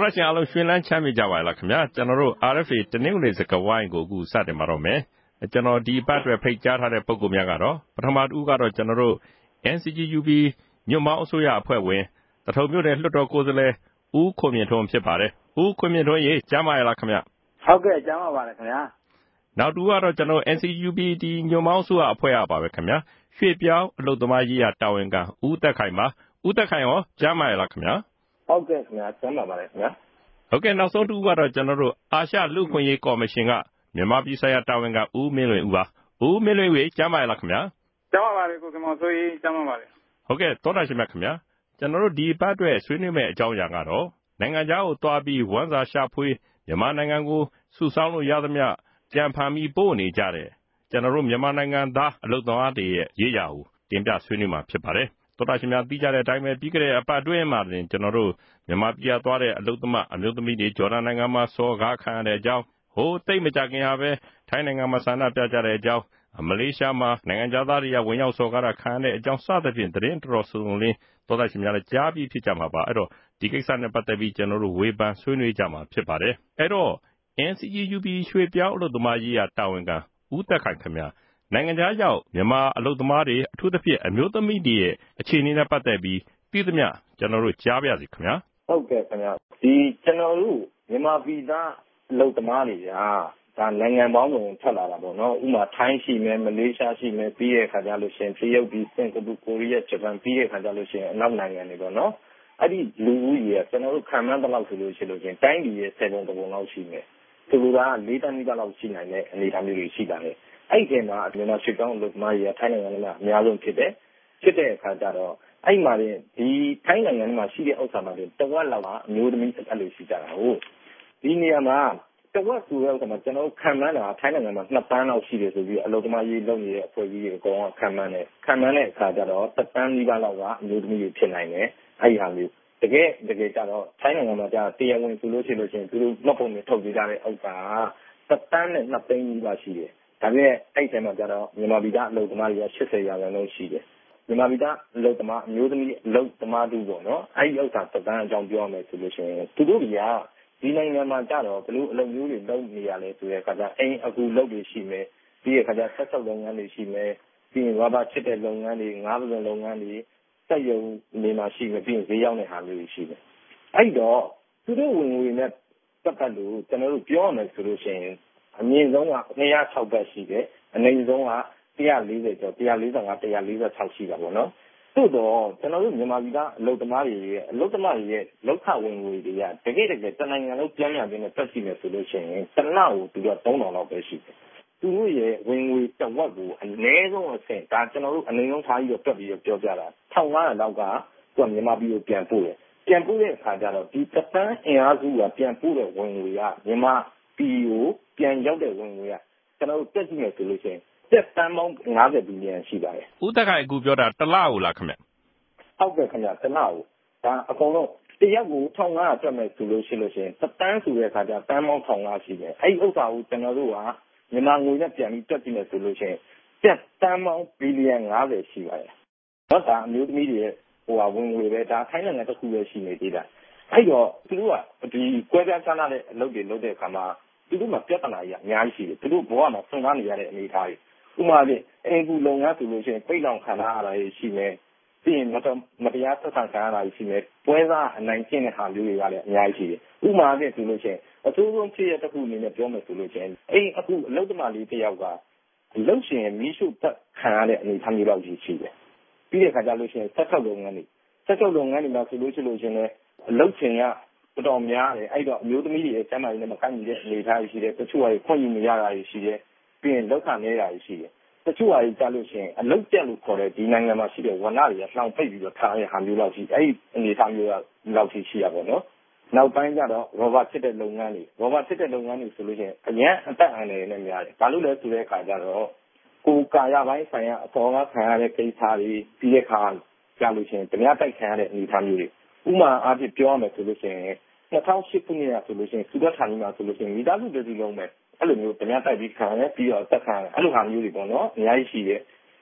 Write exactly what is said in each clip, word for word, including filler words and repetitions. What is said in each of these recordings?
တော်ရှင်အားလုံးရွှင်လန်းချမ်းမြေ့ကြပါလားခင်ဗျာကျွန်တော်တို့ R F A တနင်္ဂနွေစကားဝိုင်းကိုအခုစတင်ပါတော့မယ်ကျွန်တော်ဒီပတ်အတွက်ဖိတ်ကြားထားတဲ့ပုဂ္ဂိုလ်များကတော့ပထမတူကတော့ကျွန်တော်တို့ N C G U B ညွန့်ပေါင်းအစိုးရအဖွဲ့ဝင်တထုံမြို့နယ်လွှတ်တော်ကိုယ်စားလှယ်ဦးခွန်မြင့်ထွန်းဖြစ်ပါတယ်ဦးခွန်မြင့်ထွန်းရေကြားမရလားခင်ဗျဟုတ်ကဲ့ကြားပါပါတယ်ခင်ဗျာနောက်တူကတော့ကျွန်တော် N C G U B ဒီညွန့်ပေါင်းအစိုးရအဖွဲ့ရပါပဲခင်ဗျာရွှေ့ပြောင်းအလုပ်သမားရေးရာတာဝန်ခံဦးသက်ခိုင်ပါဦးသက်ခိုင်ရောကြားမရလားခင်ဗျာဟုတ်ကဲ့ခင်ဗျာကြားပါပါတယ်ခင်ဗျာဟုတ်ကဲ့နောက်ဆုံးတူကတော့ကျွန်တော်တို့အာရှလူ့အခွင့်အရေးကော်မရှင်ကမြန်မာပြည်ဆိုင်ရာတာဝန်ခံဦးမင်းလွင်ဦးပါဦးမင်းလွင်ဦးကြားမရလားခင်ဗျာကြားပါပါတယ်ကိုကမောင်ဆိုရေးကြားပါပါတယ်ဟုတ်ကဲ့သောတာရှင်များခင်ဗျာကျွန်တော်တို့ဒီပတ်အတွက်ဆွေးနွေးမယ့်အကြောင်းအရာကတော့နိုင်ငံခြားကိုသွားပြီးဝမ်းစာရှာဖွေမြန်မာနိုင်ငံကိုစုဆောင်းလို့ရသမျှကြံဖန်ပြီးပို့နေကြတယ်ကျွန်တော်တို့မြန်မာနိုင်ငံသားအလုပ်သမားတွေရဲ့ရေးရာကိုတင်ပြဆွေးနွေးမှာဖြစ်ပါတယ်သောတာရှင်များသိကြတဲ့အတိုင်းပဲပြီးခဲ့တဲ့အပတ်အတွင်းမှာတင်ကျွန်တော်တို့မြန်မာပြည်သွားတဲ့အလုပ်သမားအမျိုးသမီးတွေဂျော်ဒန်နိုင်ငံမှာစော်ကားခံရတဲ့အကြောင်းဟိုတိတ်မကြခင်ဟာပဲထိုင်းနိုင်ငံမှာဆန္ဒပြကြတဲ့အကြောင်းမလေးရှားမှာနိုင်ငံသားတွေကဝင်ရောက်စော်ကားတာခံရတဲ့အကြောင်းစသဖြင့်သတင်းတော်တော်စုံလင်းသောတာရှင်များလည်းကြားပြီးဖြစ်ကြမှာပါအဲ့တော့ဒီကိစ္စနဲ့ပတ်သက်ပြီးကျွန်တော်တို့ဝေဖန်ဆွေးနွေးကြမှာဖြစ်ပါတယ်အဲ့တော့ N C G U B ရွှေ့ပြောင်းအလုပ်သမားရေးရာတာဝန်ခံဦးသက်ခိုင်ခင်ဗျာနိုင်ငံခြားရောက်မြန်မာအလုပ်သမားတွေအထူးသဖြင့်အမျိုးသမီးတွေရဲ့အခြေအနေနဲ့ပတ်သက်ပြီးသိသမျှကျွန်တော်တို့ကြားပါရစေခင်ဗျာဟုတ်ကဲ့ခင်ဗျာဒီကျွန်တော်တို့မြန်မာပြည်သားအလုပ်သမားတွေကဒါနိုင်ငံပေါင်းစုံထွက်လာတာပေါ့နော်ဥပမာထိုင်းရှိမယ်မလေးရှားရှိမယ်ပြီးတဲ့ခါကျလို့ရှိရင်တရုတ်ပြီးစင်ကာပူကိုရီးယားဂျပန်ပြီးတဲ့ခါကျလို့ရှိရင်အနောက်နိုင်ငံတွေပေါ့နော်အဲ့ဒီလူဦးရေကကျွန်တော်တို့ခံမှန်းတဲ့လောက်ဆိုလို့ရှိလို့ချင်းတိုင်းပြည်ရဲ့ဆယ်ပုံတစ်ပုံလောက်ရှိမယ်သူတို့ကလေးတန်းနီးပါးလောက်ရှိနိုင်တဲ့အနေအထားမျိုးတွေရှိတာလေအဲ့ဒီထဲမှာမြန်မာရွှေ့ပြောင်းအလုပ်သမားတွေကထိုင်းနိုင်ငံမှာအများဆုံးဖြစ်တယ်ဖြစ်တဲ့အခါကျတော့အဲ့မှာဒီထိုင်းနိုင်ငံမှာရှိတဲ့ဥစ္စာတွေတဝက်လောက်ကအမျိုးသမီးအဲ့လိုရှိကြတာဟုတ်ဒီနေရာမှာတဝက်ဆိုတဲ့ဥစ္စာမှာကျွန်တော်ခံမှန်းတာထိုင်းနိုင်ငံမှာနှစ်တန်းလောက်ရှိတယ်ဆိုပြီးအလုပ်သမားရေးလုပ်နေတဲ့အဖွဲ့အစည်းတွေအကုန်လုံးခံမှန်းတယ်ခံမှန်းတဲ့အခါကျတော့တစ်တန်းနီးပါးလောက်ကအမျိုးသမီးတွေဖြစ်နိုင်တယ်အဲ့ဒီဟာမျိုးတကယ်တကယ်ကြတော့ထိုင်းနိုင်ငံမှာကြာတရားဝင်ဆိုလို့ရှိလို့ချင်းသူတို့မှတ်ပုံတွေထုတ်ပေးကြတဲ့ဥစ္စာတစ်တန်းနဲ့နှစ်သိန်းနီးပါးရှိတယ်ဒါပေမဲ့အဲ့ဒီမှာကျတော့မြန်မာပြည်သားအလုပ်သမားတွေက၈၀ရာခိုင်နှုန်းရှိတယ်မြန်မာပြည်သားအလုပ်သမားအမျိုးသမီးအလုပ်သမားတူပေါ့နော်အဲ့ဒီဥစ္စာတစ်တန်းအကြောင်းပြောရမယ်ဆိုလို့ရှိရင်သူတို့တွေကဒီနိုင်ငံမှာကြတော့ဘလို့အလုပ်မျိုးတွေလုပ်နေရလဲဆိုတဲ့အခါကျအိမ်အခုလုပ်တွေရှိမယ်ပြီးတဲ့အခါကျဆက်စုပ်လုပ်ငန်းတွေရှိမယ်ပြီးရင်ဘာဘာချစ်တဲ့လုပ်ငန်းတွေငါးပစုံလုပ်ငန်းတွေစက်ရုံနေမှာရှိမယ်ပြီးရင်ဈေးရောက်တဲ့ဟာမျိုးတွေရှိတယ်အဲ့တော့သူတို့ဝင်ငွေနဲ့ပတ်သက်လို့ကျွန်တော်တို့ပြောရမယ်ဆိုလို့ရှိရင်အမြင့်ဆုံးကနှစ်ရာ၆ဘတ်ရှိတယ်အနိမ့်ဆုံးကတစ်ရာ၄၀ကျော်တစ်ရာ၄၅တစ်ရာ၄၆ရှိတာပေါ့နော်သို့တော့ကျွန်တော်တို့မြန်မာပြည်သားအလုပ်သမားတွေရဲ့အလုပ်သမားတွေရဲ့လောက်ခဝင်ငွေတွေကတကယ်တကယ်တနိုင်ငံလုံးပြန်ပြန်ပြီးတော့တက်ရှိမယ်ဆိုလို့ရှိရင်တစ်လကိုသူကသုံးထောင်လောက်ပဲရှိတယ်သူတို့ရဲ့ဝင်ငွေတစ်ဝက်ကိုအနည်းဆုံးအဆင့်ဒါကျွန်တော်တို့အနေလုံးထားပြီးတော့တွက်ပြီးတော့ပြောပြတာ၁၅၀၀လောက်ကသူကမြန်မာပြည်ကိုပြန်ပို့တယ်ပြန်ပို့တဲ့အခါကျတော့ဒီတစ်တန်းအင်အားစုကပြန်ပို့တဲ့ဝင်ငွေကမြန်မာပြည်ကိုပြန်ရောက်တဲ့ဝင်ငွေကကျွန်တော်တို့တက်ကြည့်မယ်ဆိုလို့ရှိရင်တက်တန်းပေါင်း၅၀ဘီလီယံရှိပါတယ်ဦးသက်ခိုင်အခုပြောတာတစ်လကိုလားခင်ဗျဟုတ်ကဲ့ခင်ဗျတစ်လကိုဒါအကုန်လုံးတရက်ကို၁၅၀၀တွက်မယ်ဆိုလို့ရှိလို့ရှိရင်တစ်တန်းဆိုတဲ့အခါကျတန်းပေါင်း၁၅၀၀ရှိတယ်အဲ့ဒီဥစ္စာကိုကျွန်တော်တို့ကမြန်မာငွေနဲ့ပြန်ပြီးတွက်ကြည့်မယ်ဆိုလို့ရှိရင်တက်တန်းပေါင်းဘီလီယံ၅၀ရှိပါတယ်တော့ဒါအမျိုးသမီးတွေရဲ့ဟိုဟာဝင်ငွေပဲဒါထိုင်းနိုင်ငံတစ်ခုပဲရှိနေသေးတာအဲ့တော့သူတို့ကဒီကွဲပြားခြားနားတဲ့အလုပ်တွေလုပ်တဲ့အခါမှာသူတို့မှာပြဿနာကြီးအများကြီးရှိတယ်သူတို့ဘဝမှာဆွံ့ကားနေရတဲ့အနေအထားတွေဥပမာဖြင့်အင်ကူလုပ်ငန်းဆိုလို့ရှိရင်ပိတ်လောင်ခံရတာတွေရှိမယ်ပြီးရင်မတရားဆက်ဆံခံရတာရှိမယ်ပွဲစားအနိုင်ကျင့်တဲ့ဟာမျိုးတွေကလည်းအများကြီးရှိတယ်ဥပမာဖြင့်ဆိုလို့ရှိရင်အထူးဆုံးဖြစ်ရတဲ့တစ်ခုအနေနဲ့ပြောမယ်ဆိုလို့ရှိရင်အဲ့အခုအလုပ်သမားလေးတစ်ယောက်ကအလုပ်ရှင်မီးရှို့တက်ခံရတဲ့အနေအထားမျိုးလောက်ကြီးရှိတယ်ပြီးတဲ့အခါကျလို့ရှိရင်ဆက်ထုတ်လုပ်ငန်းတွေဆက်ထုတ်လုပ်ငန်းတွေမှာဆိုလို့ရှိလို့ရှိရင်လည်းအလုပ်ချိန်ကတော်တော်များတယ်အဲ့တော့အမျိုးသမီးတွေရဲ့ကျန်းမာရေးနဲ့မကိုက်ညီတဲ့အနေအထားရှိတယ်တချို့ကခွင့်ယူမရတာရှိတယ်ပြီးရင်လောက်ခံနေတာရှိတယ်တချို့ဟာကြီးကြားလို့ရှိရင်အလုတ်တက်လို့ခေါ်တဲ့ဒီနိုင်ငံမှာရှိတဲ့ဝန်ထမ်းတွေကလှောင်ပိတ်ပြီးတော့ထားတဲ့ဟာမျိုးလောက်ရှိအဲ့ဒီအနေအထားမျိုးကလောက်ရှိရှိရပါတော့နောက်ပိုင်းကျတော့ရောဘာဖြစ်တဲ့လုပ်ငန်းတွေရောဘာဖြစ်တဲ့လုပ်ငန်းတွေဆိုလို့ရှိရင်အញ្ញံအသက်အန္တရာယ်နဲ့များတယ်ဘာလို့လဲဆိုတဲ့အခါကျတော့ကိုယ်ကာယပိုင်းဆိုင်ရာအပေါ်ကခံရတဲ့ကိစ္စတွေပြီးတဲ့အခါကြားလို့ရှိရင်ဓမြတိုက်ခံရတဲ့အနေအထားမျိုးတွေဥပမာအားဖြင့်ပြောရမယ်ဆိုလို့ရှိရင်၂၀၀၈ခုနှစ်ကဆိုလို့ရှိရင်သုဒ္ဓဌာနီမှာဆိုလို့ရှိရင်မိသားစုတစ်စုလုံးပဲအဲ့လိုမျိုးဓမြတိုက်ပြီးခံရပြီးတော့တက်ခံရအဲ့လိုဟာမျိုးတွေပေါ့နော်အများကြီးရှိတယ်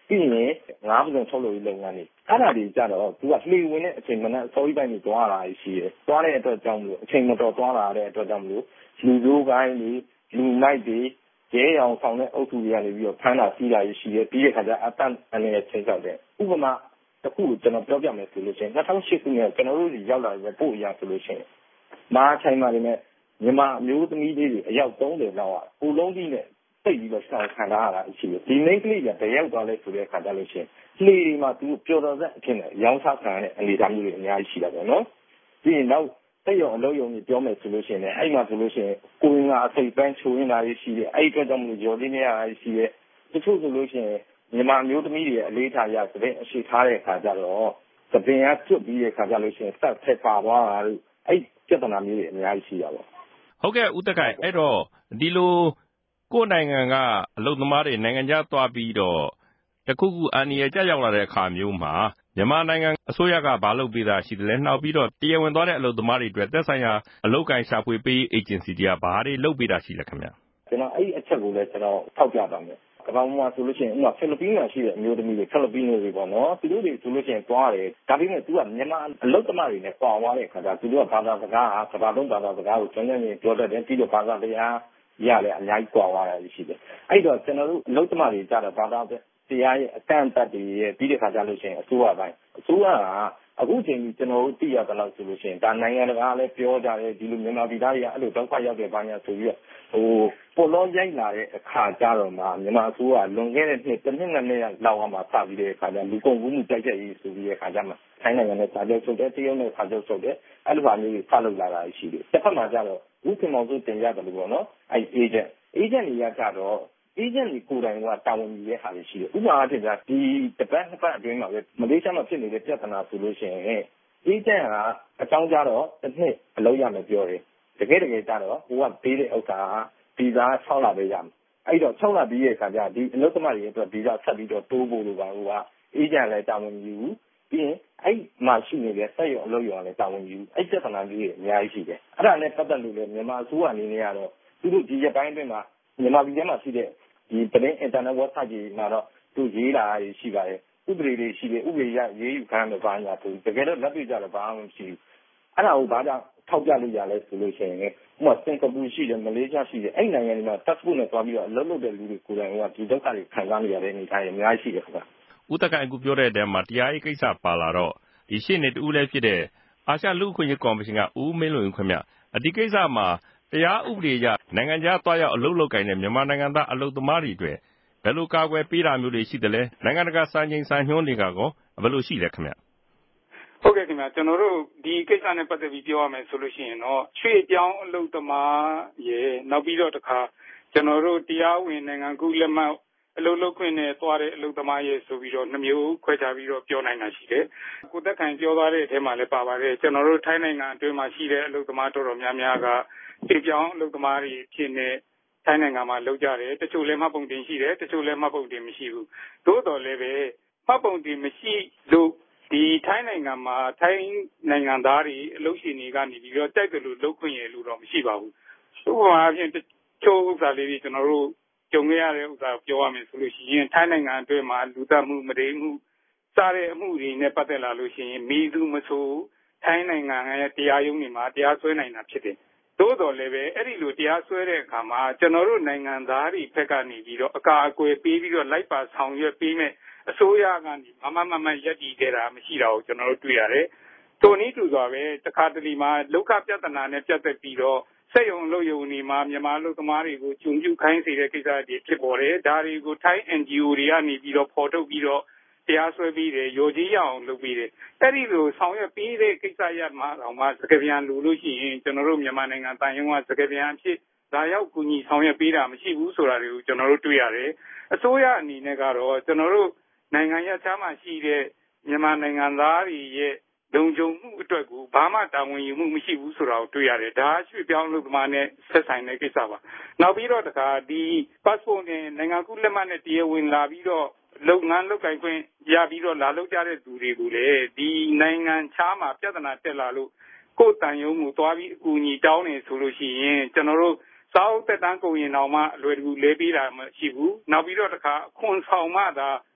ပြီးရင်ငါးပုံထုတ်လို့လုပ်ငန်းတွေအဲ့ဒါတွေကြတော့သူကလှေဝင်တဲ့အချိန်မှနဲ့အစောကြီးပိုင်းကြီးသွားလာရှိတယ်သွားတဲ့အတွက်ကြောင့်မလို့အချိန်မတော်သွားလာတဲ့အတွက်ကြောင့်မလို့လူမျိုးပိုင်းတွေလူနိုင်တွေရဲရောင်ဆောင်တဲ့အုပ်စုတွေကနေပြီးတော့ဖမ်းတာစီးတာရှိတယ်ပြီးတဲ့အခါကျအတန်အနေနဲ့ချိန်ချောက်တယ်ဥပမာတစ်ခုကျွန်တော်ပြောပြမယ်ဆိုလို့ရှိရင်၂၀၀၈ခုနှစ်ကျွန်တော်တို့ဒီရောက်လာတဲ့ပို့အရာဆိုလို့ရှိရင်မာချိုင်မာတွေနဲ့မြန်မာမျိုးသမီးလေးတွေအယောက်သုံးဆယ်လောက်ကကိုလုံးကြီးနဲ့သိပြီးတော့ဆောင်ခံထားရတာရှိတယ်ဒီမိန်းကလေးကတရက်သွားလဲဆိုတဲ့အခါကျလို့ရှိရင်လှေတွေမှာသူပျော်တော်ဆက်အဖြစ်နဲ့ရောင်းစားခံရတဲ့အနေအထားမျိုးတွေအများကြီးရှိတာပေါ့နော်ပြီးရင်နောက်တဲ့ရုံအလုံးယုံကြီးပြောမယ်ဆိုလို့ရှိရင်လည်းအဲ့မှာဆိုလို့ရှိရင်ကိုရင်ကအစိတ်ပန်းချိုးနေတာရှိတယ်အဲ့အတွက်ကြောင့်မလို့ရော်လေးနေရတာရှိတယ်တချို့ဆိုလို့ရှိရင်မြန်မာမျိုးသမီးတွေအလေးထားရသတဲ့အရှိထားတဲ့အခါကျတော့သပင်ကကျွတ်ပြီးတဲ့အခါကျလို့ရှိရင်စက်ထက်ပါသွားတာလို့အဲ့ပြဿနာမျိုးတွေအများကြီးရှိတာပေါ့ဟုတ်ကဲ့ဦးသက်ခိုင်အဲ့တော့ဒီလိုကိုယ်နိုင်ငံကအလုပ်သမားတွေနိုင်ငံခြားသွားပြီးတော့တခုခုအန္တရာယ်ကြရောက်လာတဲ့အခါမျိုးမှာမြန်မာနိုင်ငံအစိုးရကဘာလုပ်ပေးတာရှိတယ်လဲနောက်ပြီးတော့တရားဝင်သွားတဲ့အလုပ်သမားတွေအတွက်သက်ဆိုင်ရာအလုပ်ကိုင်ရှာဖွေပေးအေဂျင်စီတွေကဘာတွေလုပ်ပေးတာရှိလဲခင်ဗျကျွန်တော်အဲ့အချက်ကိုလည်းကျွန်တော်ထောက်ပြပါမယ်ကမ္ဘာမှာဆိုလို့ရှိရင်ဥပမာဖိလစ်ပင်းမှာရှိတဲ့အမျိုးသမီးတွေဖိလစ်ပင်းတွေပေါ့နော်သူတို့တွေဆိုလို့ရှိရင်သွားတယ်ဒါပေမဲ့သူကမြန်မာအလုပ်သမားတွေနဲ့ပွာသွားတဲ့အခါကျသူတို့ကဘာသာစကားဟာကမ္ဘာလုံးဘာသာစကားကိုကျွမ်းကျင်နေပြောတတ်တယ်ပြီးတော့ဘာသာတရားရတယ်အများကြီးပွာသွားတာရှိတယ်အဲ့တော့ကျွန်တော်တို့အလုပ်သမားတွေကြတော့ဘာသာတရားရဲ့အကန့်အသတ်တွေရဲ့ပြီးတဲ့ခါကျလို့ရှိရင်အစိုးရပိုင်းအစိုးရကအခုချိန်ကြီးကျွန်တော်တို့သိရတဲ့လောက်ဆိုလို့ရှိရင်ဒါနိုင်ငံတကာလည်းပြောကြတယ်ဒီလိုမြန်မာပြည်သားတွေကအဲ့လိုဒုက္ခရောက်တဲ့ဘာညာဆိုပြီးတော့ဟိုပေါ်လုံးရိုက်လာတဲ့အခါကျတော့မှမြန်မာအစိုးရလွန်ခဲ့တဲ့နှစ်တစ်နှစ်နဲ့နှစ်လောက်မှစပြီးတဲ့အခါကျလူကုန်ကူးမှုတိုက်ချက်ရေးဆိုပြီးတဲ့အခါကျမှထိုင်းနိုင်ငံနဲ့စာချုပ်ချုပ်တယ်တရုတ်နဲ့စာချုပ်ချုပ်တယ်အဲ့လိုပါမျိုးကြီးဆက်လုပ်လာတာရှိတယ်တစ်ဖက်မှာကျတော့ဥပမာဆိုတင်ရတယ်လို့ပေါ့နော်အဲ့ agent agent တွေကကြတော့ agent တွေကိုယ်တိုင်ကတာဝန်ယူရတဲ့ဟာတွေရှိတယ်ဥပမာအဖြစ်ကဒီတပတ်နှစ်ပတ်အတွင်းမှာပဲမလေးရှားမှာဖြစ်နေတဲ့ပြဿနာဆိုလို့ရှိရင် agent ကအကြောင်းကြတော့တစ်နှစ်အလုပ်ရမယ်ပြောတယ်တကယ်တကယ်ကြတော့ဟိုကပေးတဲ့ဥစ္စာကဗီဇာ၆လပဲရမယ်အဲ့တော့၆လပြီးရဲ့အခါကျဒီအလုပ်သမားတွေအတွက်ဗီဇာဆက်ပြီးတော့တိုးဖို့လိုပါဘူးက agent လည်းတာဝန်ယူပြီးရင်အဲ့မှာရှိနေတဲ့စက်ရုံအလုပ်ရုံလည်းတာဝန်ယူအဲ့ပြဿနာကြီးတွေအများကြီးရှိတယ်အဲ့ဒါနဲ့ပတ်သက်လို့လည်းမြန်မာအစိုးရအနေနဲ့ကတော့သူတို့ဒီရက်ပိုင်းအတွင်းမှာမြန်မာပြည်ထဲမှာရှိတဲ့ဒီသတင်း internet website တွေမှာတော့သူရေးလာရရှိပါတယ်ဥပဒေတွေရှိတယ်ဥပဒေရရေးယူခံရမှာပါညာဆိုတကယ်တော့လက်တွေ့ကြတော့ဘာမှမရှိဘူးအဲ့ဒါကိုဘာကြောင့်ထောက်ပြလို့ရလဲဆိုလို့ရှိရင်ဥပမာစင်ကာပူရှိတယ်မလေးရှားရှိတယ်အဲ့နိုင်ငံတွေမှာ passport နဲ့သွားပြီးတော့အလုပ်လုပ်တဲ့လူတွေကိုယ်တိုင်ကဒီဒုက္ခတွေခံစားနေရတဲ့အနေအထားတွေအများကြီးရှိတယ်ခင်ဗျဦးသက်ခိုင်အခုပြောတဲ့အထဲမှာတရားရေးကိစ္စပါလာတော့ဒီရှေ့နေတူလည်းဖြစ်တဲ့အာရှလူ့အခွင့်အရေးကော်မရှင်ကဦးမင်းလွင်ဦးခင်ဗျအဒီကိစ္စမှာတရားဥပဒေအရနိုင်ငံခြားသွားရောက်အလုပ်လုပ်ကိုင်တဲ့မြန်မာနိုင်ငံသားအလုပ်သမားတွေအတွက်ဘယ်လိုကာကွယ်ပေးတာမျိုးတွေရှိတယ်လဲနိုင်ငံတကာစံချိန်စံညွှန်းတွေကကောဘယ်လိုရှိလဲခင်ဗျဟုတ်ကဲ့ခင်ဗျကျွန်တော်တို့ဒီကိစ္စနဲ့ပတ်သက်ပြီးပြောရမယ်ဆိုလို့ရှိရင်တော့ရွှေ့ပြောင်းအလုပ်သမားရဲ့နောက်ပြီးတော့တခါကျွန်တော်တို့တရားဝင်နိုင်ငံကူးလက်မှတ်အလုပ်လုပ်ခွင့်နဲ့သွားတဲ့အလုပ်သမားရဲ့ဆိုပြီးတော့နှမျိုးခွဲခြားပြီးတော့ပြောနိုင်တာရှိတယ်ကိုသက်ခိုင်ပြောသွားတဲ့အထဲမှာလည်းပါပါတယ်ကျွန်တော်တို့ထိုင်းနိုင်ငံအတွင်းမှာရှိတဲ့အလုပ်သမားတော်တော်များများကရွှေ့ပြောင်းအလုပ်သမားတွေဖြစ်နေထိုင်းနိုင်ငံမှာလုပ်ကြတယ်တချို့လည်းမှတ်ပုံတင်ရှိတယ်တချို့လည်းမှတ်ပုံတင်မရှိဘူးသို့တော်လည်းပဲမှတ်ပုံတင်မရှိလို့ဒီထိုင်းနိုင်ငံမှာထိုင်းနိုင်ငံသားတွေအလုပ်ရှင်တွေကနေပြီးတော့တိုက်တယ်လို့လုပ်ခွင့်ရလို့တော့မရှိပါဘူးဥပမာအဖြစ်တချို့ဥစ္စာလေးတွေကျွန်တော်တို့ကြုံခဲ့ရတဲ့ဥစ္စာပြောရမယ်ဆိုလို့ရှိရင်ထိုင်းနိုင်ငံအတွင်းမှာလူသတ်မှုမဒိမှုစတဲ့အမှုတွေနဲ့ပတ်သက်လာလို့ရှိရင်မိသူမဆိုထိုင်းနိုင်ငံရဲ့တရားရုံးတွေမှာတရားစွဲနိုင်တာဖြစ်တယ်သို့တော်လည်းပဲအဲ့ဒီလိုတရားစွဲတဲ့အခါမှာကျွန်တော်တို့နိုင်ငံသားတွေဘက်ကနေပြီးတော့အကာအကွယ်ပေးပြီးတော့လိုက်ပါဆောင်ရွက်ပေးမဲ့အစိုးရကနေမမမမရက်တည်ခဲ့တာမရှိတာကိုကျွန်တော်တို့တွေ့ရတယ်။တိုနည်းတူစွာပဲတခါတလေမှာလောကပြဿနာနဲ့ပြတ်သက်ပြီးတော့စက်ရုံလုပ်ရုံတွေမှာမြန်မာလူသမားတွေကိုကျုံကျူခိုင်းစေတဲ့ကိစ္စတွေဖြစ်ပေါ်တယ်။ဒါတွေကိုထိုင်း N G O တွေကနေပြီးတော့ပေါ်ထုတ်ပြီးတော့တရားစွဲပြီးတယ်ရောကြီးရအောင်လုပ်ပြီးတယ်။အဲ့ဒီလိုဆောင်ရွက်ပြီးတဲ့ကိစ္စရပ်မှာတော့မှစကားပြန်လူလို့ရှိရင်ကျွန်တော်တို့မြန်မာနိုင်ငံတန်ရုံးကစကားပြန်အဖြစ်ဒါရောက်ကူညီဆောင်ရွက်ပေးတာမရှိဘူးဆိုတာတွေကိုကျွန်တော်တို့တွေ့ရတယ်။အစိုးရအနေနဲ့ကတော့ကျွန်တော်တို့နိုင်ငံရပ်ခြားမှာရှိတဲ့မြန်မာနိုင်ငံသားတွေရဲ့လုံခြုံမှုအတွက်ကိုဘာမှတာဝန်ယူမှုမရှိဘူးဆိုတာကိုတွေ့ရတယ်ဒါရွှေ့ပြောင်းလုပ်သမားနဲ့ဆက်ဆိုင်တဲ့ကိစ္စပါနောက်ပြီးတော့တခါဒီ passport နဲ့နိုင်ငံကူးလက်မှတ်နဲ့တရားဝင်လာပြီးတော့လုပ်ငန်းလုပ်ကိုင်ခွင့်ရပြီးတော့လာလုပ်ကြတဲ့သူတွေကိုလည်းဒီနိုင်ငံခြားမှာပြဿနာတက်လာလို့ကိုယ်တန်ရုံးကိုသွားပြီးအကူအညီတောင်းနေဆိုလို့ရှိရင်ကျွန်တော်တို့စာအုပ်သက်တမ်းကုန်ရင်တော့မှအလွယ်တကူလဲပေးတာမရှိဘူးနောက်ပြီးတော့တခါခွန်ဆောင်မှသာ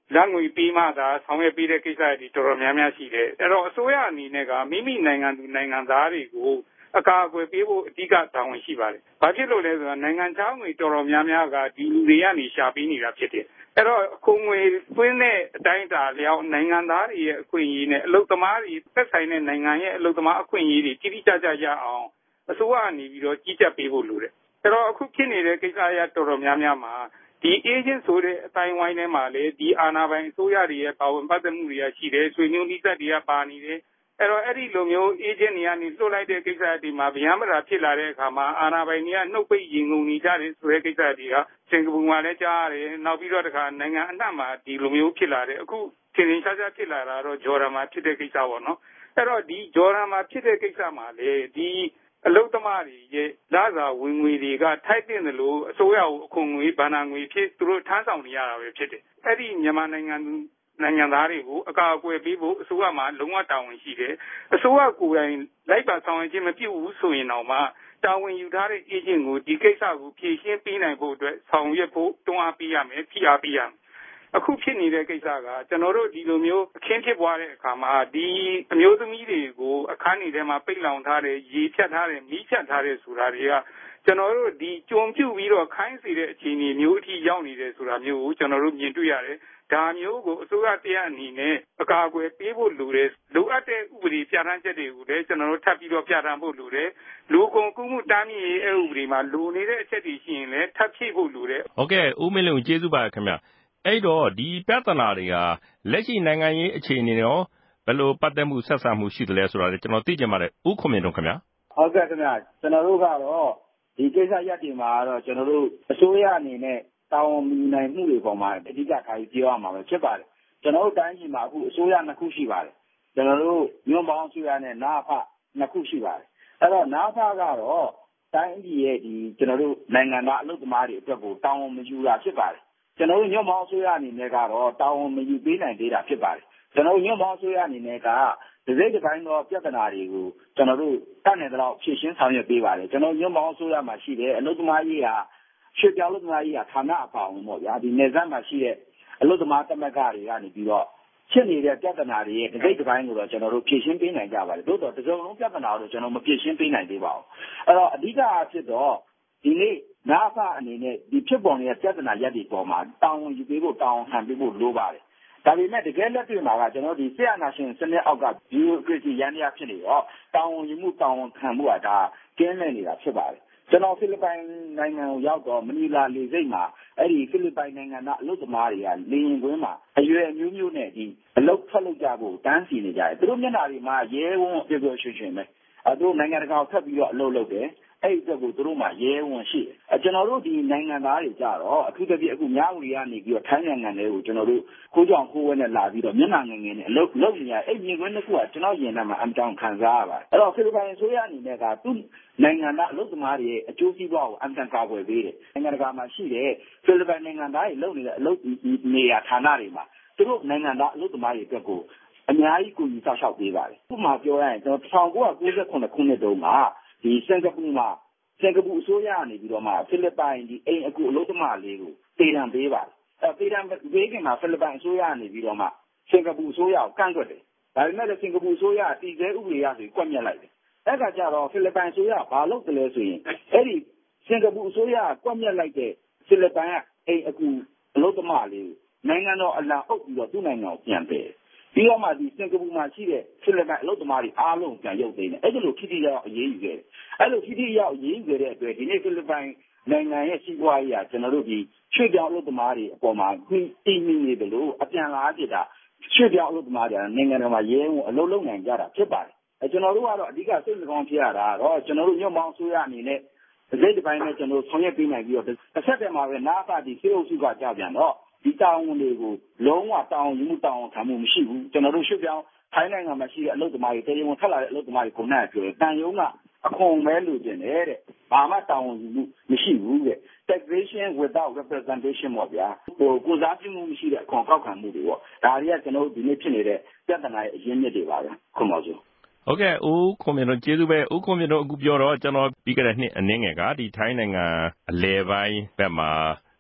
လက်ငွေပေးမှသာဆောင်ရွက်ပေးတဲ့ကိစ္စတွေတော်တော်များများရှိတယ်အဲ့တော့အစိုးရအနေနဲ့ကမိမိနိုင်ငံသူနိုင်ငံသားတွေကိုအကာအကွယ်ပေးဖို့အဓိကတာဝန်ရှိပါတယ်။ဘာဖြစ်လို့လဲဆိုတော့နိုင်ငံခြားငွေတော်တော်များများကဒီလူတွေကနေရှာပေးနေတာဖြစ်တယ်။အဲ့တော့အခွန်ငွေသွင်းတဲ့အတိုင်းအတာလျောက်နိုင်ငံသားတွေရဲ့အခွင့်အရေးနဲ့အလုပ်သမားတွေသက်ဆိုင်တဲ့နိုင်ငံရဲ့အလုပ်သမားအခွင့်အရေးတွေတိတိကျကျရအောင်အစိုးရအနေပြီးတော့ကြီးကြပ်ပေးဖို့လိုတယ်။အဲ့တော့အခုဖြစ်နေတဲ့ကိစ္စအရတော်တော်များများမှာဒီ agent ဆိုတဲ့အတိုင်းဝိုင်းထဲမှာလေဒီအာဏာပိုင်အစိုးရတွေရဲ့ပါဝင်ပတ်သက်မှုတွေကရှိတယ်ဆွေမျိုးနှိစက်တွေကပါနေတယ်အဲ့တော့အဲ့ဒီလိုမျိုး agent တွေကနေလွှတ်လိုက်တဲ့ကိစ္စတွေမှာဗျမ်းမတာဖြစ်လာတဲ့အခါမှာအာဏာပိုင်တွေကနှုတ်ပိတ်ရင်ငုံနေကြတယ်ဆိုတဲ့ကိစ္စတွေကစင်ကာပူမှာလည်းကြားရတယ်နောက်ပြီးတော့တခါနိုင်ငံအနှံ့မှာဒီလိုမျိုးဖြစ်လာတယ်အခုသင်္င်ရှားရှားဖြစ်လာတာတော့ဂျော်ဒန်မှာဖြစ်တဲ့ကိစ္စပေါ့နော်အဲ့တော့ဒီဂျော်ဒန်မှာဖြစ်တဲ့ကိစ္စမှာလေဒီအလုသမားတွေရဲ့လာစာဝင်ငွေတွေကထိုက်တင်တယ်လို့အစိုးရကိုအခွန်ငွေဗန္နာငွေဖြစ်သူတို့ထမ်းဆောင်နေရတာပဲဖြစ်တယ်အဲ့ဒီမြန်မာနိုင်ငံနိုင်ငံသားတွေကိုအကာအကွယ်ပေးဖို့အစိုးရမှာလုံးဝတာဝန်ရှိတယ်အစိုးရကိုယ်တိုင်လိုက်ပါဆောင်ရွက်ခြင်းမပြုဘူးဆိုရင်တော့မှတာဝန်ယူထားတဲ့ agent ကိုဒီကိစ္စကိုဖြေရှင်းပေးနိုင်ဖို့အတွက်ဆောင်ရွက်ဖို့တွန်းအားပေးရမယ်ဖိအားပေးရမယ်အခုဖြစ်နေတဲ့ကိစ္စကကျွန်တော်တို့ဒီလိုမျိုးအခင်းဖြစ်ပွားတဲ့အခါမှာဒီအမျိုးသမီးတွေကိုအခန်းတွေထဲမှာပိတ်လောင်ထားတယ်ရေဖြတ်ထားတယ်မီးဖြတ်ထားတယ်ဆိုတာတွေကကျွန်တော်တို့ဒီကြုံပြုတ်ပြီးတော့ခိုင်းစေတဲ့အခြေအနေမျိုးအထိရောက်နေတယ်ဆိုတာမျိုးကိုကျွန်တော်တို့မြင်တွေ့ရတယ်ဒါမျိုးကိုအစိုးရတရားအနေနဲ့အကာအကွယ်ပေးဖို့လိုတယ်လိုအပ်တဲ့ဥပဒေပြဋ္ဌာန်းချက်တွေကိုလည်းကျွန်တော်တို့ထပ်ပြီးတော့ပြဋ္ဌာန်းဖို့လိုတယ်လူကုန်ကူးမှုတားမြစ်ရေးဥပဒေမှာလိုနေတဲ့အချက်တွေရှိရင်လည်းထပ်ဖြည့်ဖို့လိုတယ်ဟုတ်ကဲ့ဦးမင်းလွင်ကျေးဇူးပါခင်ဗျအဲ့တော့ဒီပြဿနာတွေကလက်ရှိနိုင်ငံရေးအခြေအနေရောဘယ်လိုပတ်သက်မှုဆက်ဆံမှုရှိတယ်လဲဆိုတာလည်းကျွန်တော်သိချင်ပါတယ်ဦးခွန်မြင့်တို့ခင်ဗျဟုတ်ကဲ့ခင်ဗျကျွန်တော်တို့ကတော့ဒီကိစ္စရပ်တွေမှာတော့ကျွန်တော်တို့အစိုးရအနေနဲ့တာဝန်ယူနိုင်မှုတွေပေါ်မှာအဓိကထားပြီးပြောရမှာပဲဖြစ်ပါတယ်ကျွန်တော်တို့တိုင်းပြည်မှာအခုအစိုးရနှစ်ခုရှိပါတယ်ကျွန်တော်တို့ညွန့်ပေါင်းအစိုးရနဲ့နာဖနှစ်ခုရှိပါတယ်အဲ့တော့နာဖကတော့တိုင်းပြည်ရဲ့ဒီကျွန်တော်တို့နိုင်ငံသားအလုပ်သမားတွေအတွက်ကိုတာဝန်မယူတာဖြစ်ပါတယ်ကျွန်တော်တို့ညွန့်ပေါင်းအစိုးရအနေနဲ့ကတော့တာဝန်မယူပေးနိုင်သေးတာဖြစ်ပါတယ်ကျွန်တော်တို့ညွန့်ပေါင်းအစိုးရအနေနဲ့ကဒီစိတ်တစ်ပိုင်းသောပြဿနာတွေကိုကျွန်တော်တို့တတ်နိုင်တော့ဖြည့်ရှင်းဆောင်ရွက်ပေးပါတယ်ကျွန်တော်ညွန့်ပေါင်းအစိုးရမှာရှိတဲ့အလုပ်သမားရေးဟာရွှေ့ပြောင်းအလုပ်သမားရေးဟာဌာနအပါအဝင်ပေါ့ဗျာဒီနယ်စပ်မှာရှိတဲ့အလုပ်သမားသမဂ္ဂတွေကနေပြီးတော့ဖြစ်နေတဲ့ပြဿနာတွေရဲ့ဒီစိတ်တစ်ပိုင်းကိုတော့ကျွန်တော်တို့ဖြည့်ရှင်းပေးနိုင်ကြပါတယ်သို့တော့တစုံလုံးပြဿနာကိုကျွန်တော်မဖြည့်ရှင်းပေးနိုင်သေးပါဘူးအဲ့တော့အဓိကအဖြစ်တော့ဒီနေ့နာဖအနေနဲ့ဒီဖြစ်ပေါ်နေတဲ့ပြဿနာရပ်တွေပေါ်မှာတာဝန်ယူပေးဖို့တာဝန်ခံပေးဖို့လိုပါတယ်ဒါပေမဲ့တကယ်လက်တွေ့မှာကကျွန်တော်ဒီဆရာနာရှင်စနစ်အောက်ကဘီယိုကရေစီရန်တရားဖြစ်နေတော့တာဝန်ယူမှုတာဝန်ခံမှုကဒါကျင်းနေနေတာဖြစ်ပါတယ်ကျွန်တော်ဖိလစ်ပိုင်နိုင်ငံကိုရောက်တော့မနီလာလေဆိပ်မှာအဲ့ဒီဖိလစ်ပိုင်နိုင်ငံသားအလုပ်သမားတွေကလေရင်ကွင်းမှာအရွယ်အမျိုးမျိုးနဲ့ဒီအလုပ်ထွက်လုပ်ကြဖို့တန်းစီနေကြတယ်သူတို့မျက်နှာတွေမှာရဲဝံ့ပြောပြောရွှင်ရွှင်ပဲအဲသူတို့နိုင်ငံတကာကိုထပ်ပြီးတော့အလုပ်လုပ်တယ်အဲ့ဒီအတွက်ကိုသူတို့မှရဲဝံ့ရှိတယ်အဲကျွန်တော်တို့ဒီနိုင်ငံသားတွေကြတော့အထူးသဖြင့်အခုမြဝတီကနေပြီးတော့ထိုင်းနိုင်ငံတွေကိုကျွန်တော်တို့ကိုကြောင်ကိုဝဲနဲ့လာပြီးတော့မျက်နှာငယ်ငယ်နဲ့အလုပ်လုပ်နေရအဲ့မြင်ကွင်းတစ်ခုကကျွန်တော်ရင်ထဲမှာအမ်တောင်ခံစားရပါတယ်အဲ့တော့ဖိလစ်ပိုင်အစိုးရအနေနဲ့ကသူနိုင်ငံသားအလုပ်သမားတွေရဲ့အကျိုးစီးပွားကိုအမ်တန်ကာကွယ်ပေးတယ်နိုင်ငံတကာမှာရှိတဲ့ဖိလစ်ပိုင်နိုင်ငံသားတွေလုပ်နေတဲ့အလုပ်နေရာဌာနတွေမှာသူတို့နိုင်ငံသားအလုပ်သမားတွေအတွက်ကိုအများကြီးကူညီဆောက်ရှောက်ပေးပါတယ်ဥပမာပြောရရင်ကျွန်တော်၁၉၉၇ခုနှစ်တုန်းကဒီစင်ကာပူမှာစင်ကာပူအစိုးရကနေပြီးတော့မှဖိလစ်ပိုင်ဒီအိမ်အကူအလုပ်သမားလေးကိုတည်တံပေးပါတယ်အဲတည်တံပေးခင်မှာဖိလစ်ပိုင်အစိုးရကနေပြီးတော့မှစင်ကာပူအစိုးရကိုကန့်ကွက်တယ်ဒါပေမဲ့လည်းစင်ကာပူအစိုးရတည်ဆဲဥပဒေအရဆိုကွက်မြက်လိုက်တယ်အဲ့ကကြတော့ဖိလစ်ပိုင်အစိုးရဘာလုပ်တယ်လဲဆိုရင်အဲ့ဒီစင်ကာပူအစိုးရကွက်မြက်လိုက်တဲ့ဖိလစ်ပိုင်ကအိမ်အကူအလုပ်သမားလေးကိုနိုင်ငံတော်အလံအုပ်ပြီးတော့သူ့နိုင်ငံကိုပြန်ပေးပြီးတော့မှဒီစင်ကာပူမှာရှိတဲ့ဖိလစ်ပိုင်အလုပ်သမားတွေအားလုံးပြန်ရုပ်သိမ်းတယ်အဲ့ဒါလိုထိထိရောက်အရေးယူခဲ့တယ်အဲ့လိုထိထိရောက်အရေးယူခဲ့တဲ့အတွက်ဒီနေ့ဖိလစ်ပိုင်နိုင်ငံရဲ့စီးပွားရေးကကျွန်တော်တို့ဒီရွှေ့ပြောင်းအလုပ်သမားတွေအပေါ်မှာတည်မြဲနေတယ်လို့အပြန်လာဖြစ်တာရွှေ့ပြောင်းအလုပ်သမားတွေနိုင်ငံတော်မှာရဲဝင်အလုပ်လုပ်နိုင်ကြတာဖြစ်ပါတယ်အဲကျွန်တော်တို့ကတော့အဓိကစိတ်နှကောင်းဖြစ်ရတာတော့ကျွန်တော်တို့ညွန့်ပေါင်းဆိုရအနေနဲ့ဒီစိတ်တစ်ပိုင်းနဲ့ကျွန်တော်ဆောင်ရွက်ပေးနိုင်ပြီးတော့တစ်ဆက်တည်းမှာပဲနားဖတ်ဒီစေအုပ်စုကကြောက်ပြန်တော့ဒီတာဝန်တွေကိုလုံးဝတာဝန်ယူမှုတာဝန်ခံမှုမရှိဘူးကျွန်တော်တို့ရွှေ့ပြောင်းထိုင်းနိုင်ငံမှာရှိတဲ့အလုပ်သမားတွေတရားဝင်ထွက်လာတဲ့အလုပ်သမားတွေကိုနိုင်ပြောတယ်တန်ယုံကအခွန်ပဲလူကျင်တယ်တဲ့ဘာမှတာဝန်ယူမှုမရှိဘူးတဲ့ taxation without representation ပေါ့ဗျာဟိုကိုစားပြုမှုမရှိတဲ့အခွန်ကောက်ခံမှုတွေပေါ့ဒါတွေကကျွန်တော်တို့ဒီနေ့ဖြစ်နေတဲ့ပြဿနာရဲ့အရင်းမြစ်တွေပါပဲခွန်ပါဆိုဟုတ်ကဲ့ဦးခွန်မြင့်တို့ကျေးဇူးပဲဦးခွန်မြင့်တို့အခုပြောတော့ကျွန်တော်ပြီးခဲ့တဲ့နှစ်အနည်းငယ်ကဒီထိုင်းနိုင်ငံအလဲပိုင်းဘက်မှာ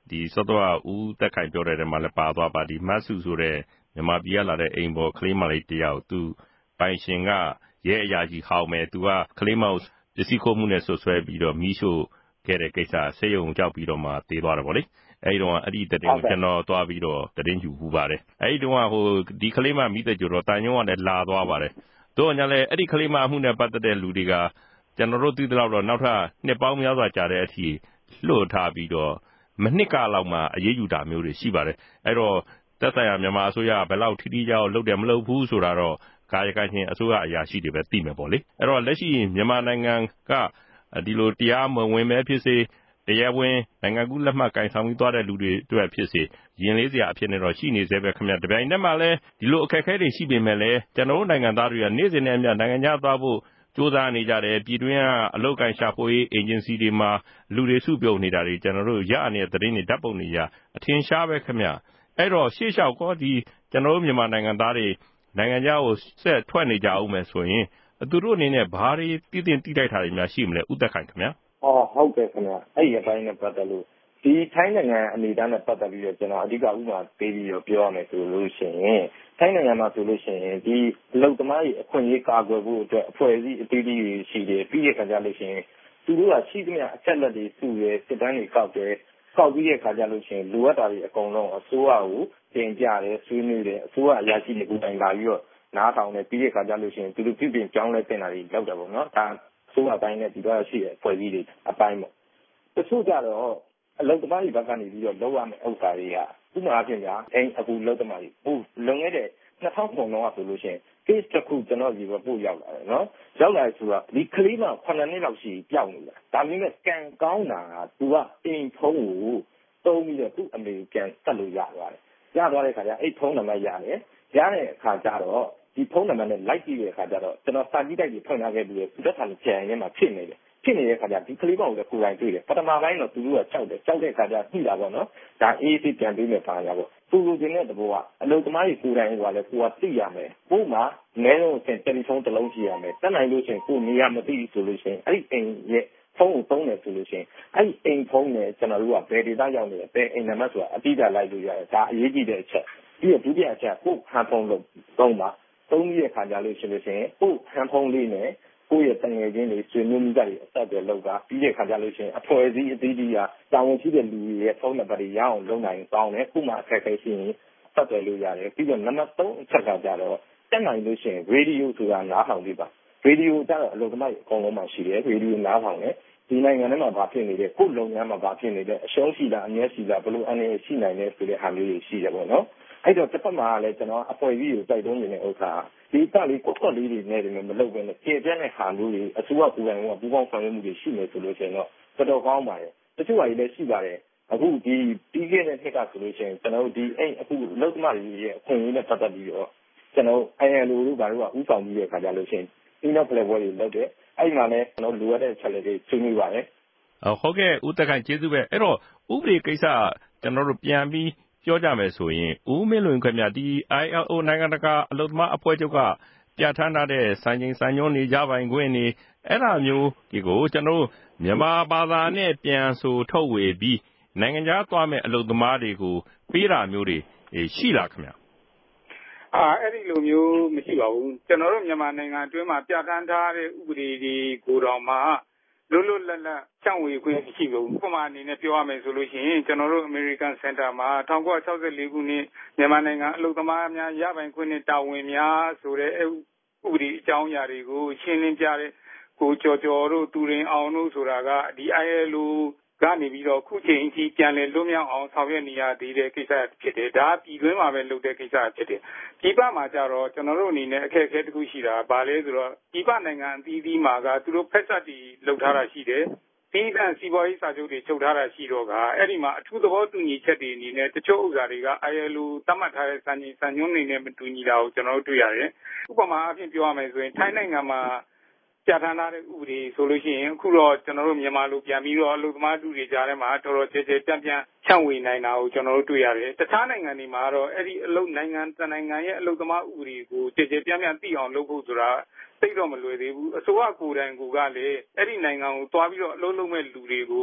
ဒီစောတော့ဦးသက်ခိုင်ပြောတဲ့ထဲမှာလည်းပါသွားပါဒီမတ်စုဆိုတဲ့မြန်မာပြည်ကလာတဲ့အိမ်ပေါ်ကလေးမလေးတယောက်သူပိုင်ရှင်ကရဲအရာကြီးဟောင်းမယ်သူကကလေးမကိုပစ္စည်းခိုးမှုနဲ့ဆွဆွဲပြီးတော့မီးရှို့ခဲ့တဲ့ကိစ္စဆေးရုံကြောက်ပြီးတော့မှတေးသွားတယ်ပေါ့လေအဲဒီတော့အဲ့ဒီတဲ့တင်ကိုကျွန်တော်သွားပြီးတော့တရင်ယူပူပါတယ်အဲ့ဒီတော့ဟိုဒီကလေးမမိတဲ့ကြတော့တန်ညုံကလည်းလာသွားပါတယ်တို့ညာလည်းအဲ့ဒီကလေးမအမှုနဲ့ပတ်သက်တဲ့လူတွေကကျွန်တော်တို့သိသလောက်တော့နောက်ထပ်နှစ်ပေါင်းများစွာကြာတဲ့အထိလွှတ်ထားပြီးတော့မနှစ်ကလောက်မှအရေးယူတာမျိုးတွေရှိပါတယ်အဲ့တော့သက်ဆိုင်ရာမြန်မာအစိုးရဘယ်လောက်ထိထိရောက်လုပ်တယ်မလုပ်ဘူးဆိုတာတော့ကာယကံရှင်အစိုးရအရာရှိတွေပဲသိမယ်ပေါ့လေအဲ့တော့လက်ရှိမြန်မာနိုင်ငံကဒီလိုတရားမဝင်ပဲဖြစ်စေတရားဝင်နိုင်ငံကူးလက်မှတ်ကင်ဆောင်ပြီးသွားတဲ့လူတွေအတွက်ဖြစ်စေရင်လေးစရာအဖြစ်နဲ့တော့ရှိနေသေးပဲခင်ဗျတပြိုင်တည်းမှာလည်းဒီလိုအခက်အခဲတွေရှိပေမဲ့လည်းကျွန်တော်တို့နိုင်ငံသားတွေကနေ့စဉ်နဲ့အမျှနိုင်ငံခြားသွားဖို့ကြိုးစားနေကြတယ်ပြည်တွင်းကအလုပ်ကိုင်ရှာဖွေရေးအေဂျင်စီတွေမှာလူတွေစုပြုံနေတာတွေကျွန်တော်တို့ရနေတဲ့သတင်းတွေဓာတ်ပုံတွေရအထင်ရှားပဲခင်ဗျအဲ့တော့ရှေ့လျှောက်ကောဒီကျွန်တော်တို့မြန်မာနိုင်ငံသားတွေနိုင်ငံခြားကိုဆက်ထွက်နေကြအောင်မယ်ဆိုရင်သူတို့အနေနဲ့ဘာတွေတည်တင်တိတိုက်တာတွေများရှိမလဲဥသက်ခိုင်ခင်ဗျအော်ဟုတ်ကဲ့ခင်ဗျအဲ့ဒီအပိုင်းနဲ့ပတ်သက်လို့ဒီထိုင်းနိုင်ငံအနေနဲ့နဲ့ပတ်သက်ပြီးတော့ကျွန်တော်အဓိကဥပမာပေးပြီးတော့ပြောရမယ်ဆိုလို့ရှိရင်ထိုင်းနိုင်ငံမှာဆိုလို့ရှိရင်ဒီအလုပ်သမားတွေအခွင့်အရေးကာကွယ်ဖို့အတွက်အဖွဲ့အစည်းအသီးသီးရှိတယ်ပြီးရခါကြလို့ရှိရင်သူတို့ကရှိသမျှအချက်လက်တွေစုရယ်စစ်တမ်းတွေကောက်တယ်ကောက်ပြီးတဲ့ခါကြလို့ရှိရင်လိုအပ်တာတွေအကုန်လုံးအစိုးရကိုတင်ပြတယ်ဆွေးနွေးတယ်အစိုးရအရာရှိတွေကိုတိုင်လာပြီးတော့နားထောင်တယ်ပြီးတဲ့ခါကြလို့ရှိရင်သူတို့ပြည်ပြင်ကြောင်းလဲတင်တာတွေလောက်တယ်ပေါ့နော်ဒါဆိုအပိုင်းနဲ့ဒီတော့ရှိတဲ့ဖွဲ့စည်းတွေအပိုင်းပေါ့တချို့ကြတော့အလုပ်သမားတွေဘက်ကနေပြီးတော့လောက်ရမယ့်ဥစ္စာတွေကဥပမာအဖြစ်ညာအိမ်အခုလုပ်သမားတွေဟိုလုံခဲ့တဲ့နှစ်ထောင်ခုလောက်ဆိုလို့ရှိရင် case တစ်ခုကျွန်တော်ဒီဘက်ပို့ရောက်လာတယ်နော်ရောက်လာဆိုတော့ဒီကလေးမခုနှစ်နှစ်လောက်ရှိပျောက်နေတာဒါပေမဲ့ကံကောင်းတာကသူကအိမ်ဖုံးကိုတုံးပြီးတော့သူ့အမေပြန်ဆက်လို့ရသွားတယ်ရသွားတဲ့ခါကျအဲ့ဖုံးနံပါတ်ရတယ်ရတဲ့အခါကျတော့ဒီဖုန်းနံပါတ်နဲ့လိုက်ကြည့်တဲ့အခါကျတော့ကျွန်တော်စာကြည့်တိုက်ကြီးဖွင့်ထားခဲ့ပြီးတော့သူတက်ထာလို့ကြံရင်းမှာဖြစ်နေတယ်ဖြစ်နေတဲ့အခါကျဒီကလေးပေါင်းကိုလည်းကိုယ်တိုင်တွေ့တယ်ပထမပိုင်းတော့သူတို့ကကြောက်တယ်ကြောက်တဲ့အခါကျညှိတာပေါ့နော်ဒါအေးအေးပြန်ပြီးမယ်ပါရပေါ့သူလူချင်းတဲ့တဘောကအလုပ်သမားတွေကိုယ်တိုင်ကလည်းကိုယ်ကသိရမယ်ပို့မှာနည်းလုံးချင်းတယ်လီဖုန်းတစ်လုံးရှိရမယ်တက်နိုင်လို့ချင်းကိုနေရမသိဘူးဆိုလို့ချင်းအဲ့ဒီအိမ်ရဲ့ဖုန်းကိုသုံးတယ်ဆိုလို့ချင်းအဲ့ဒီအိမ်ဖုန်းနဲ့ကျွန်တော်တို့ကဘယ်ဒေတာရောက်နေလဲဘယ်အိမ်နံပါတ်ဆိုတာအတိအကျလိုက်လို့ရတယ်ဒါအရေးကြီးတဲ့အချက်ပြီးတော့ဒုတိယအချက်ကိုဟန်ဖုန်းလို့သုံးပါသုံးပြီးတဲ့ခါကြလို့ရှိလို့ရှိရင်ကိုဟန်ဖုန်းလေးနဲ့ကိုယ့်ရဲ့တငယ်ချင်းတွေဆွေမျိုးမိသားတွေအဆက်အသွယ်လုပ်တာပြီးတဲ့ခါကြလို့ရှိရင်အဖွဲ့အစည်းအသီးသီးကတာဝန်ရှိတဲ့လူတွေရဲ့ဖုန်းနံပါတ်တွေရအောင်လုပ်နိုင်ပေါင်းတယ်ခုမှအခက်အခဲရှိရင်ဆက်သွယ်လို့ရတယ်ပြီးတော့နံပါတ်သုံးအချက်ကကြတော့တက်နိုင်လို့ရှိရင်ရေဒီယိုဆိုတာနားထောင်ပြပါရေဒီယိုကြတော့အလုပ်သမားတွေအကုန်လုံးမှရှိတယ်ရေဒီယိုနားထောင်တယ်ဒီနိုင်ငံထဲမှာဘာဖြစ်နေလဲကိုယ်လုံငန်းမှာဘာဖြစ်နေလဲအရှုံးရှိလားအမြတ်ရှိလားဘလို့အနေရှိနိုင်လဲဆိုတဲ့ဟာမျိုးတွေရှိတယ်ပေါ့နော်အဲ့တော့တစ်ဖက်မှာလည်းကျွန်တော်အဖွဲ့အစည်းကိုတိုက်တွန်းနေတဲ့ဥစ္စာဒီကလေးကိုယ်လေးတွေနဲ့တွေမလုပ်ဘဲနဲ့ကျေပြန့်တဲ့ဟာမျိုးတွေအစိုးရကိုယ်တိုင်ကပူးပေါင်းဆောင်ရွက်မှုတွေရှိနေဆိုလို့ရှိရင်တော့တော်တော်ကောင်းပါတယ်တချို့ဟာတွေလည်းရှိပါတယ်အခုဒီပြီးခဲ့တဲ့နှစ်ကဆိုလို့ရှိရင်ကျွန်တော်တို့ဒီအဲ့အခုလုပ်သမားတွေရဲ့အခွင့်အရေးနဲ့ပတ်သက်ပြီးတော့ကျွန်တော် I L O တို့ဘာလို့ကဥဆောင်ပြီးတဲ့ခါကြလို့ရှိရင်ဒီနောက်ဖလက်ပွဲတွေလုပ်တယ်အဲ့ဒီမှာလည်းကျွန်တော်လိုအပ်တဲ့ချက်လက်တွေဆွေးနွေးပါတယ်ဟုတ်ကဲ့ဦးသက်ခိုင်ကျေးဇူးပဲအဲ့တော့ဥပဒေကိစ္စကျွန်တော်တို့ပြန်ပြီးပြောကြမယ်ဆိုရင်ဦးမင်းလွင်ခင်ဗျဒီ I L O နိုင်ငံတကာအလုပ်သမားအဖွဲ့ချုပ်ကပြဋ္ဌာန်းထားတဲ့စံချိန်စံညွှန်းတွေရပိုင်ခွင့်တွေအဲ့ဒါမျိုးဒီကိုကျွန်တော်တို့မြန်မာဘာသာနဲ့ပြန်ဆိုထုတ်ဝေပြီးနိုင်ငံခြားသွားမဲ့အလုပ်သမားတွေကိုပေးတာမျိုးတွေရှိလားခင်ဗျအာအဲ့ဒီလိုမျိုးမရှိပါဘူးကျွန်တော်တို့မြန်မာနိုင်ငံအတွင်းမှာပြဋ္ဌာန်းထားတဲ့ဥပဒေတွေကိုတော့မှလွတ်လွတ်လပ်လပ်ချောင်းဝေခွင့်ရှိဘူးဥပမာအနေနဲ့ပြောရမယ်ဆိုလို့ရှိရင်ကျွန်တော်တို့ American Center မှာ၁၉၆၄ခုနှစ်မြန်မာနိုင်ငံအလုပ်သမားများရပိုင်ခွင့်နဲ့တာဝန်များဆိုတဲ့ဥပဒေအကြောင်းအရာတွေကိုရှင်းလင်းပြတဲ့ကိုကျော်ကျော်တို့သူရင်အောင်တို့ဆိုတာကဒီ I L O ကနေပြီးတော့ခုချိန်အထိပြန်လည်လွတ်မြောက်အောင်ဆောင်ရွက်နေရသေးတဲ့ကိစ္စဖြစ်တယ်ဒါပြည်တွင်းမှာပဲလုပ်တဲ့ကိစ္စဖြစ်တယ်ပြည်ပမှာကြတော့ကျွန်တော်တို့အနေနဲ့အခက်အခဲတစ်ခုရှိတာဗာလဲဆိုတော့ပြည်ပနိုင်ငံအသီးသီးမှာကသူတို့ဖက်ဆက်တီလုပ်ထားတာရှိတယ်ပြီးတဲ့စီးပွားရေးစာချုပ်တွေချုပ်ထားတာရှိတော့ကအဲ့ဒီမှာအထူးသဘောတူညီချက်တွေအနေနဲ့တချို့ဥစ္စာတွေက I L O သတ်မှတ်ထားတဲ့စံချိန်စံညွှန်းတွေနဲ့မတူညီတာကိုကျွန်တော်တို့တွေ့ရတယ်ဥပမာအဖြစ်ပြောရမယ်ဆိုရင်ထိုင်းနိုင်ငံမှာပြဋ္ဌာန်းထားတဲ့ဥပဒေဆိုလို့ရှိရင်အခုတော့ကျွန်တော်တို့မြန်မာလိုပြန်ပြီးတော့အလုပ်သမားတူတွေကြားထဲမှာတော်တော်ကျယ်ကျယ်ပြန့်ပြန့်ဖြန့်ဝေနိုင်တာကိုကျွန်တော်တို့တွေ့ရတယ်တခြားနိုင်ငံတွေမှာတော့အဲ့ဒီအလုပ်နိုင်ငံတနိုင်ငံရဲ့အလုပ်သမားဥပဒေကိုကျယ်ကျယ်ပြန့်ပြန့်သိအောင်လုပ်ဖို့ဆိုတာသိတော့မလွယ်သေးဘူးအစိုးရကိုယ်တိုင်ကလည်းအဲ့ဒီနိုင်ငံကိုသွားပြီးတော့အလုပ်လုပ်မဲ့လူတွေကို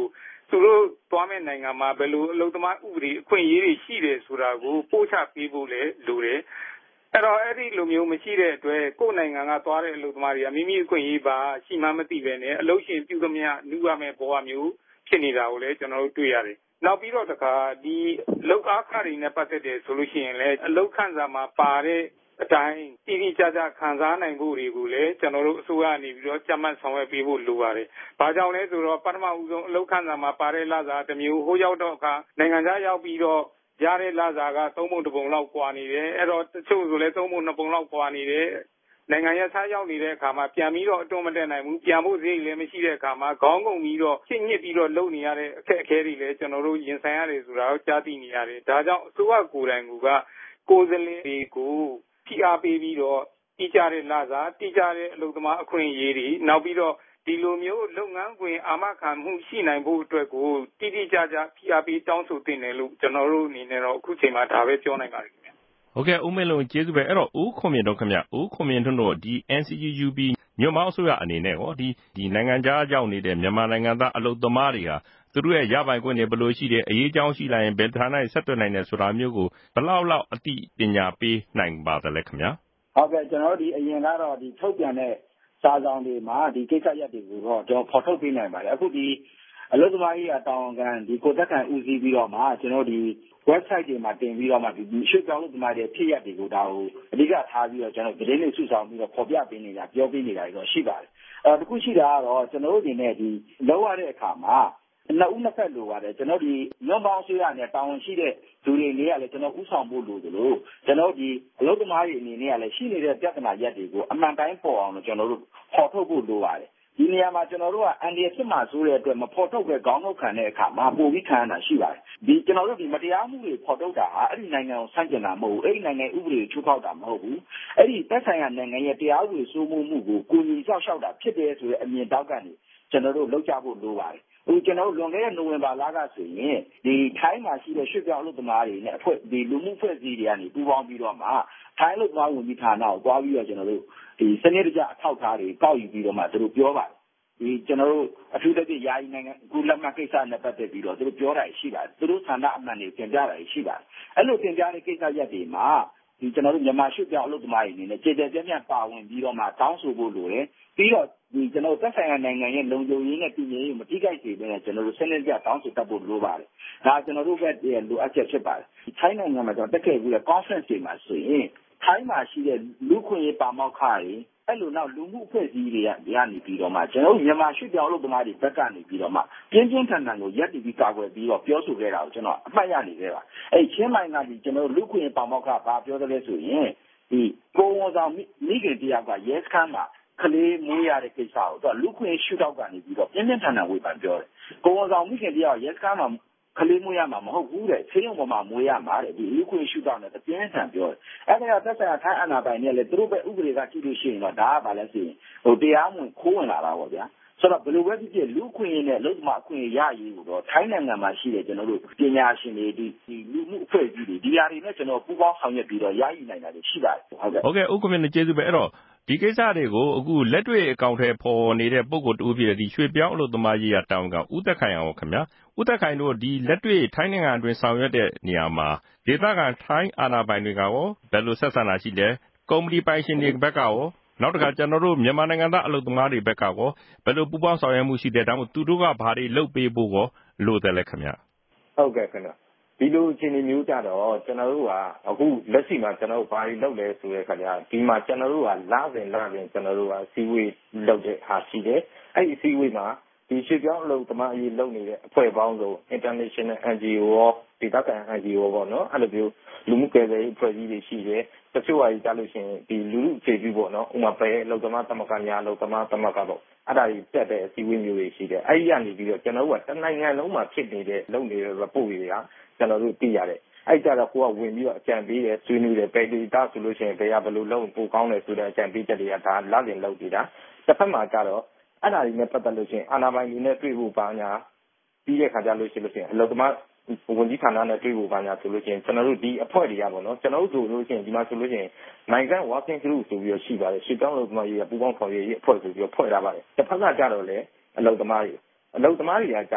သူတို့သွားမဲ့နိုင်ငံမှာဘယ်လိုအလုပ်သမားဥပဒေအခွင့်အရေးတွေရှိတယ်ဆိုတာကိုပို့ချပေးဖို့လည်းလိုတယ်အဲ့တော့အဲ့ဒီလိုမျိုးမရှိတဲ့အတွက်ကိုယ်နိုင်ငံကသွားတဲ့အလုပ်သမားတွေကမိမိအခွင့်အရေးပါရှိမှမသိပဲနဲ့အလုပ်ရှင်ပြုသမျှနှူးရမယ့်ဘဝမျိုးဖြစ်နေတာကိုလည်းကျွန်တော်တို့တွေ့ရတယ်နောက်ပြီးတော့တခါဒီလောက်အားခတွေနဲ့ပတ်သက်တယ်ဆိုလို့ရှိရင်လည်းအလောက်ခန့်စာမှာပါတဲ့အတိုင်းတည်တည်ကြကြခံစားနိုင်ဖို့တွေကိုလည်းကျွန်တော်တို့အစိုးရအနေပြီးတော့ကြက်မှတ်ဆောင်ရွက်ပေးဖို့လိုပါတယ်။ဘာကြောင့်လဲဆိုတော့ပထမဦးဆုံးအလောက်ခန့်စာမှာပါတဲ့လစာတစ်မျိုးဟိုရောက်တော့အခါနိုင်ငံခြားရောက်ပြီးတော့ရတဲ့လစာကသုံးပုံတစ်ပုံလောက်ကွာနေတယ်။အဲ့တော့တချို့ဆိုလည်းသုံးပုံနှစ်ပုံလောက်ကွာနေတယ်။နိုင်ငံရခြားရောက်နေတဲ့အခါမှာပြန်ပြီးတော့အတွန်းမတက်နိုင်ဘူးပြန်ဖို့ဈေးလည်းမရှိတဲ့အခါမှာခေါင်းငုံပြီးတော့ရှင်းညစ်ပြီးတော့လုံနေရတဲ့အခက်အခဲတွေလည်းကျွန်တော်တို့ရင်ဆိုင်ရတယ်ဆိုတာကိုကြားသိနေရတယ်ဒါကြောင့်အစိုးရကိုယ်တိုင်ကကိုယ်စားလှယ်တွေကိုဖိအားပေးပြီးတော့တိကျတဲ့လစာတိကျတဲ့အလုပ်သမားအခွင့်အရေးတွေနောက်ပြီးတော့ဒီလိုမျိုးလုပ်ငန်းခွင်အာမခံမှုရှိနိုင်ဖို့အတွက်ကိုတိတိကျကျဖိအားပေးတောင်းဆိုတင်တယ်လို့ကျွန်တော်တို့အနေနဲ့တော့အခုချိန်မှာဒါပဲပြောနိုင်ပါတယ်ခင်ဗျဟုတ်ကဲ့ဦးမင်းလုံးကျေးဇူးပဲအဲ့တော့ဦးခွန်မြင့်တို့ခင်ဗျဦးခွန်မြင့်တို့ဒီ N C U U B ညွန့်ပေါင်းအစိုးရအနေနဲ့ရောဒီဒီနိုင်ငံခြားရောက်နေတဲ့မြန်မာနိုင်ငံသားအလုပ်သမားတွေဟာသူတို့ရဲ့ရပိုင်ခွင့်တွေဘယ်လိုရှိတယ်အရေးအကြောင်းရှိလာရင်ဘယ်ဌာနနဲ့ဆက်သွယ်နိုင်တယ်ဆိုတာမျိုးကိုဘယ်လောက်လောက်အသိပညာပေးနိုင်ပါသလဲခင်ဗျာဟုတ်ကဲ့ကျွန်တော်တို့ဒီအရင်ကတော့ဒီထုတ်ပြန်တဲ့စာဆောင်တွေမှာဒီကိစ္စရပ်တွေကိုတော့ကျွန်တော်ဖော်ထုတ်ပေးနိုင်ပါတယ်အခုဒီအလုပ်သမားကြီးအတောင်ကန်ဒီကိုတက်ခံဦးစီးပြီးတော့မှကျွန်တော်ဒီ website တွေမှာတင်ပြီးတော့မှဒီရွှေ့ပြောင်းလုပ်သမားတွေဖြစ်ရပ်တွေကိုဒါကိုအဓိကထားပြီးတော့ကျွန်တော်သတင်းတွေစုဆောင်ပြီးတော့ဖော်ပြပေးနေတာပြောပေးနေတာတော့ရှိပါတယ်အဲတခုရှိတာကတော့ကျွန်တော်တို့ဒီနေ့ဒီလောက်ရတဲ့အခါမှာနှစ်ဦးနှစ်ဖက်လိုပါတယ်ကျွန်တော်ဒီညွန့်ပေါင်းဆွေးရနဲ့တာဝန်ရှိတဲ့သူတွေနေရလဲကျွန်တော်ဥဆောင်ဖို့လိုသလိုကျွန်တော်ဒီအလုပ်သမားတွေအနေနဲ့ကလည်းရှိနေတဲ့ပြဿနာရပ်တွေကိုအမှန်တိုင်းပေါ်အောင်လို့ကျွန်တော်တို့ဖော်ထုတ်ဖို့လိုပါတယ်ဒီနေရာမှာကျွန်တော်တို့ကအန်ဒီရဖြစ်မှာဆိုတဲ့အတွက်မဖော်ထုတ်ပဲခေါင်းငုတ်ခံတဲ့အခါမှာပိုပြီးခံရတာရှိပါတယ်ဒီကျွန်တော်တို့ဒီမတရားမှုတွေဖော်ထုတ်တာဟာအဲ့ဒီနိုင်ငံကိုဆန့်ကျင်တာမဟုတ်ဘူးအဲ့ဒီနိုင်ငံဥပဒေကိုချိုးဖောက်တာမဟုတ်ဘူးအဲ့ဒီသက်ဆိုင်ရာနိုင်ငံရဲ့တရားဥပဒေစိုးမိုးမှုကိုကိုကြီးဆောက်ရှောက်တာဖြစ်တယ်ဆိုတဲ့အမြင်တောက်ကနေကျွန်တော်တို့လောက်ကြဖို့လိုပါတယ်ဟိုကျွန်တော်တို့လွန်ခဲ့တဲ့နိုဝင်ဘာလကဆိုရင်ဒီထိုင်းမှာရှိတဲ့ရွှေ့ပြောင်းအလုပ်သမားတွေနဲ့အဖွဲ့ဒီလူမှုဖွဲ့စည်းတွေကနေပူးပေါင်းပြီးတော့မှထိုင်းအလုပ်သမားဝန်ကြီးဌာနကိုတွားပြီးတော့ကျွန်တော်တို့ဒီစနစ်တကျအထောက်အထားတွေကောက်ယူပြီးတော့မှသူတို့ပြောပါတယ်ဒီကျွန်တော်တို့အထူးသဖြင့်ယာယီနိုင်ငံကုလသမဂ္ဂကိစ္စနဲ့ပတ်သက်ပြီးတော့သူတို့ပြောတာရှိပါတယ်သူတို့ဌာနအမှန်တွေပြင်ပြတာရှိပါတယ်အဲ့လိုပြင်ပြတဲ့ကိစ္စရပ်တွေမှာဒီကျွန်တော်တို့မြန်မာရွှေ့ပြောင်းအလုပ်သမားတွေအနေနဲ့ကြေကြေပြန့်ပြန့်ပါဝင်ပြီးတော့မှတောင်းဆိုဖို့လိုတယ်ပြီးတော့ဒီကျွန်တော်သက်ဆိုင်ရာနိုင်ငံရဲ့လုံခြုံရေးနဲ့ပြည်ရေးကိုမထိခိုက်စေဘဲနဲ့ကျွန်တော်တို့စနစ်ကျတောင်းဆိုတတ်ဖို့လိုပါတယ်ဒါကျွန်တော်တို့ကလိုအပ်ချက်ဖြစ်ပါတယ်ထိုင်းနိုင်ငံမှာကျွန်တော်တက်ခဲ့ပြီးတဲ့ conference တွေမှာဆိုရင်ထိုင်းမှာရှိတဲ့လူခွင့်ရေးပါမောက္ခတွေအဲ့လိုနောက်လူမှုအဖွဲ့အစည်းတွေကရနေပြီးတော့မှကျွန်တော်တို့မြန်မာရွှေ့ပြောင်းအလုပ်သမားတွေဘက်ကနေပြီးတော့မှပြင်းပြင်းထန်ထန်ကိုရက်တည်ပြီးကာကွယ်ပြီးတော့ပြောဆိုခဲ့တာကိုကျွန်တော်အမှတ်ရနေခဲ့ပါအဲ့ချင်းမိုင်ကဒီကျွန်တော်တို့လူခွင့်ရေးပါမောက္ခဘာပြောတယ်လဲဆိုရင်ဒီကိုဝန်ဆောင်မိခင်တရားကရဲစခန်းမှာကလေးမွေးရတဲ့ကိစ္စကိုသူကလူခွင့်ရှုထောက်ကနေပြီးတော့ပြင်းပြင်းထန်ထန်ဝေဖန်ပြောတယ်။ကိုဝန်ဆောင်မိခင်တရားရဲစခန်းမှာကလေးမွေးရမှာမဟုတ်ဘူးတဲ့ဆေးရုံပေါ်မှာမွေးရမှာတဲ့ဒီလူခွင့်ရှုထောက်နဲ့ပြင်းပြင်းထန်ပြောတယ်။အဲ့ဒါကသက်ဆိုင်ရာထိုင်းအာဏာပိုင်တွေလည်းသူတို့ပဲဥပဒေကကြည့်လို့ရှိရင်တော့ဒါကဘာလဲဆိုရင်ဟိုတရားဝင်ခိုးဝင်လာတာပေါ့ဗျာ။ဆိုတော့ဘယ်လိုပဲဖြစ်ဖြစ်လူခွင့်ရနဲ့လုံမအခွင့်ရရေးကိုတော့ထိုင်းနိုင်ငံမှာရှိတဲ့ကျွန်တော်တို့ပညာရှင်တွေဒီလူမှုအဖွဲ့အစည်းတွေဒီຢာတွေနဲ့ကျွန်တော်ပူးပေါင်းဆောင်ရွက်ပြီးတော့ရည်နိုင်တာတွေရှိပါတယ်ဟုတ်ကဲ့ဟုတ်ကဲ့ဥက္ကဋ္ဌနဲ့ကျေးဇူးပဲအဲ့တော့ဒီကိစ္စတွေကိုအခုလက်တွေ့အကောင့်ထဲပေါ်နေတဲ့ပုံကိုတူပြည့်ဒီရွှေပြောင်းအလုပ်သမားရေးရာတောင်းကဦးသက်ခိုင်အောင်ခင်ဗျာဦးသက်ခိုင်တို့ဒီလက်တွေ့ထိုင်းနိုင်ငံအတွင်းဆောင်ရွက်တဲ့နေရာမှာဒေသခံထိုင်းအာဏာပိုင်တွေကရောဘယ်လိုဆက်ဆံတာရှိလဲကုမ္ပဏီပိုင်ရှင်တွေဘက်ကရောနောက်တစ်ခါကျွန်တော်တို့မြန်မာနိုင်ငံသားအလုပ်သမားတွေဘက်ကရောဘယ်လိုပူးပေါင်းဆောင်ရွက်မှုရှိတယ်ဒါမှမဟုတ်သူတို့ကဘာတွေလုပ်ပေးဖို့ရောလိုတယ်လဲခင်ဗျာဟုတ်ကဲ့ခင်ဗျာဒီလိုအခြေအနေမျိုးကြတော့ကျွန်တော်တို့ကအခုလက်ရှိမှာကျွန်တော်တို့ဘာတွေလုပ်လဲဆိုတဲ့ခါကျဒီမှာကျွန်တော်တို့ကလာစဉ်လာစဉ်ကျွန်တော်တို့ကစီဝေးလုပ်တဲ့ဟာရှိတယ်အဲ့ဒီစီဝေးမှာဒီရွှေပြောင်းအလုပ်သမားအရေးလုပ်နေတဲ့အဖွဲ့ပေါင်းစုံ International N G O ရောဒေသခံ N G O ပေါ့နော်အဲ့လိုမျိုးလူမှုကယ်ဆယ်ရေးအဖွဲ့အစည်းတွေရှိတယ်တချို့ဟာကြီးကြားလို့ရှိရင်ဒီလူလူအခြေပြုပေါ့နော်ဥပမာပဲအလုပ်သမားသမဂ္ဂများအလုပ်သမားသမဂ္ဂပေါ့အဲ့ဒါကြီးတက်တဲ့အစည်းအဝေးမျိုးတွေရှိတယ်အဲ့ဒီကနေပြီးတော့ကျွန်တော်တို့ကတနိုင်ငံလုံးမှာဖြစ်နေတဲ့လုပ်နေတဲ့ report တွေကကျွန်တော်တို့သိရတယ်အဲ့ကြတော့ကိုကဝင်ပြီးတော့အကြံပေးတယ်ဆွေးနွေးတယ်ပဲဒေတာဆိုလို့ရှိရင်ဘယ်ကဘယ်လိုလုပ်ပိုကောင်းတယ်ဆိုတဲ့အကြံပေးချက်တွေကဒါလက်လင်လုပ်နေတာတစ်ဖက်မှာကြတော့အဲ့ဒါတွေနဲ့ပတ်သက်လို့ရှိရင်အာဏာပိုင်တွေနဲ့တွေ့ဖို့ပါညာပြီးတဲ့ခါကျလို့ရှိလို့ရှိရင်အလုပ်သမားဝန်ကြီးဌာနနဲ့တွေ့ဖို့ပါညာဆိုလို့ရှိရင်ကျွန်တော်တို့ဒီအဖွဲ့တွေကပေါ့နော်ကျွန်တော်တို့ဆိုလို့ရှိရင်ဒီမှာဆိုလို့ရှိရင်နိုင်ငံ working group ဆိုပြီးတော့ရှိပါတယ်ရှေ့တောင်းလုပ်သမားရေးပူးပေါင်းဆောင်ရွက်ရေးအဖွဲ့ဆိုပြီးတော့ဖွဲ့ထားပါတယ်တစ်ဖက်ကကြတော့လေအလုပ်သမားတွေအလုပ်သမားတွေကကြတော့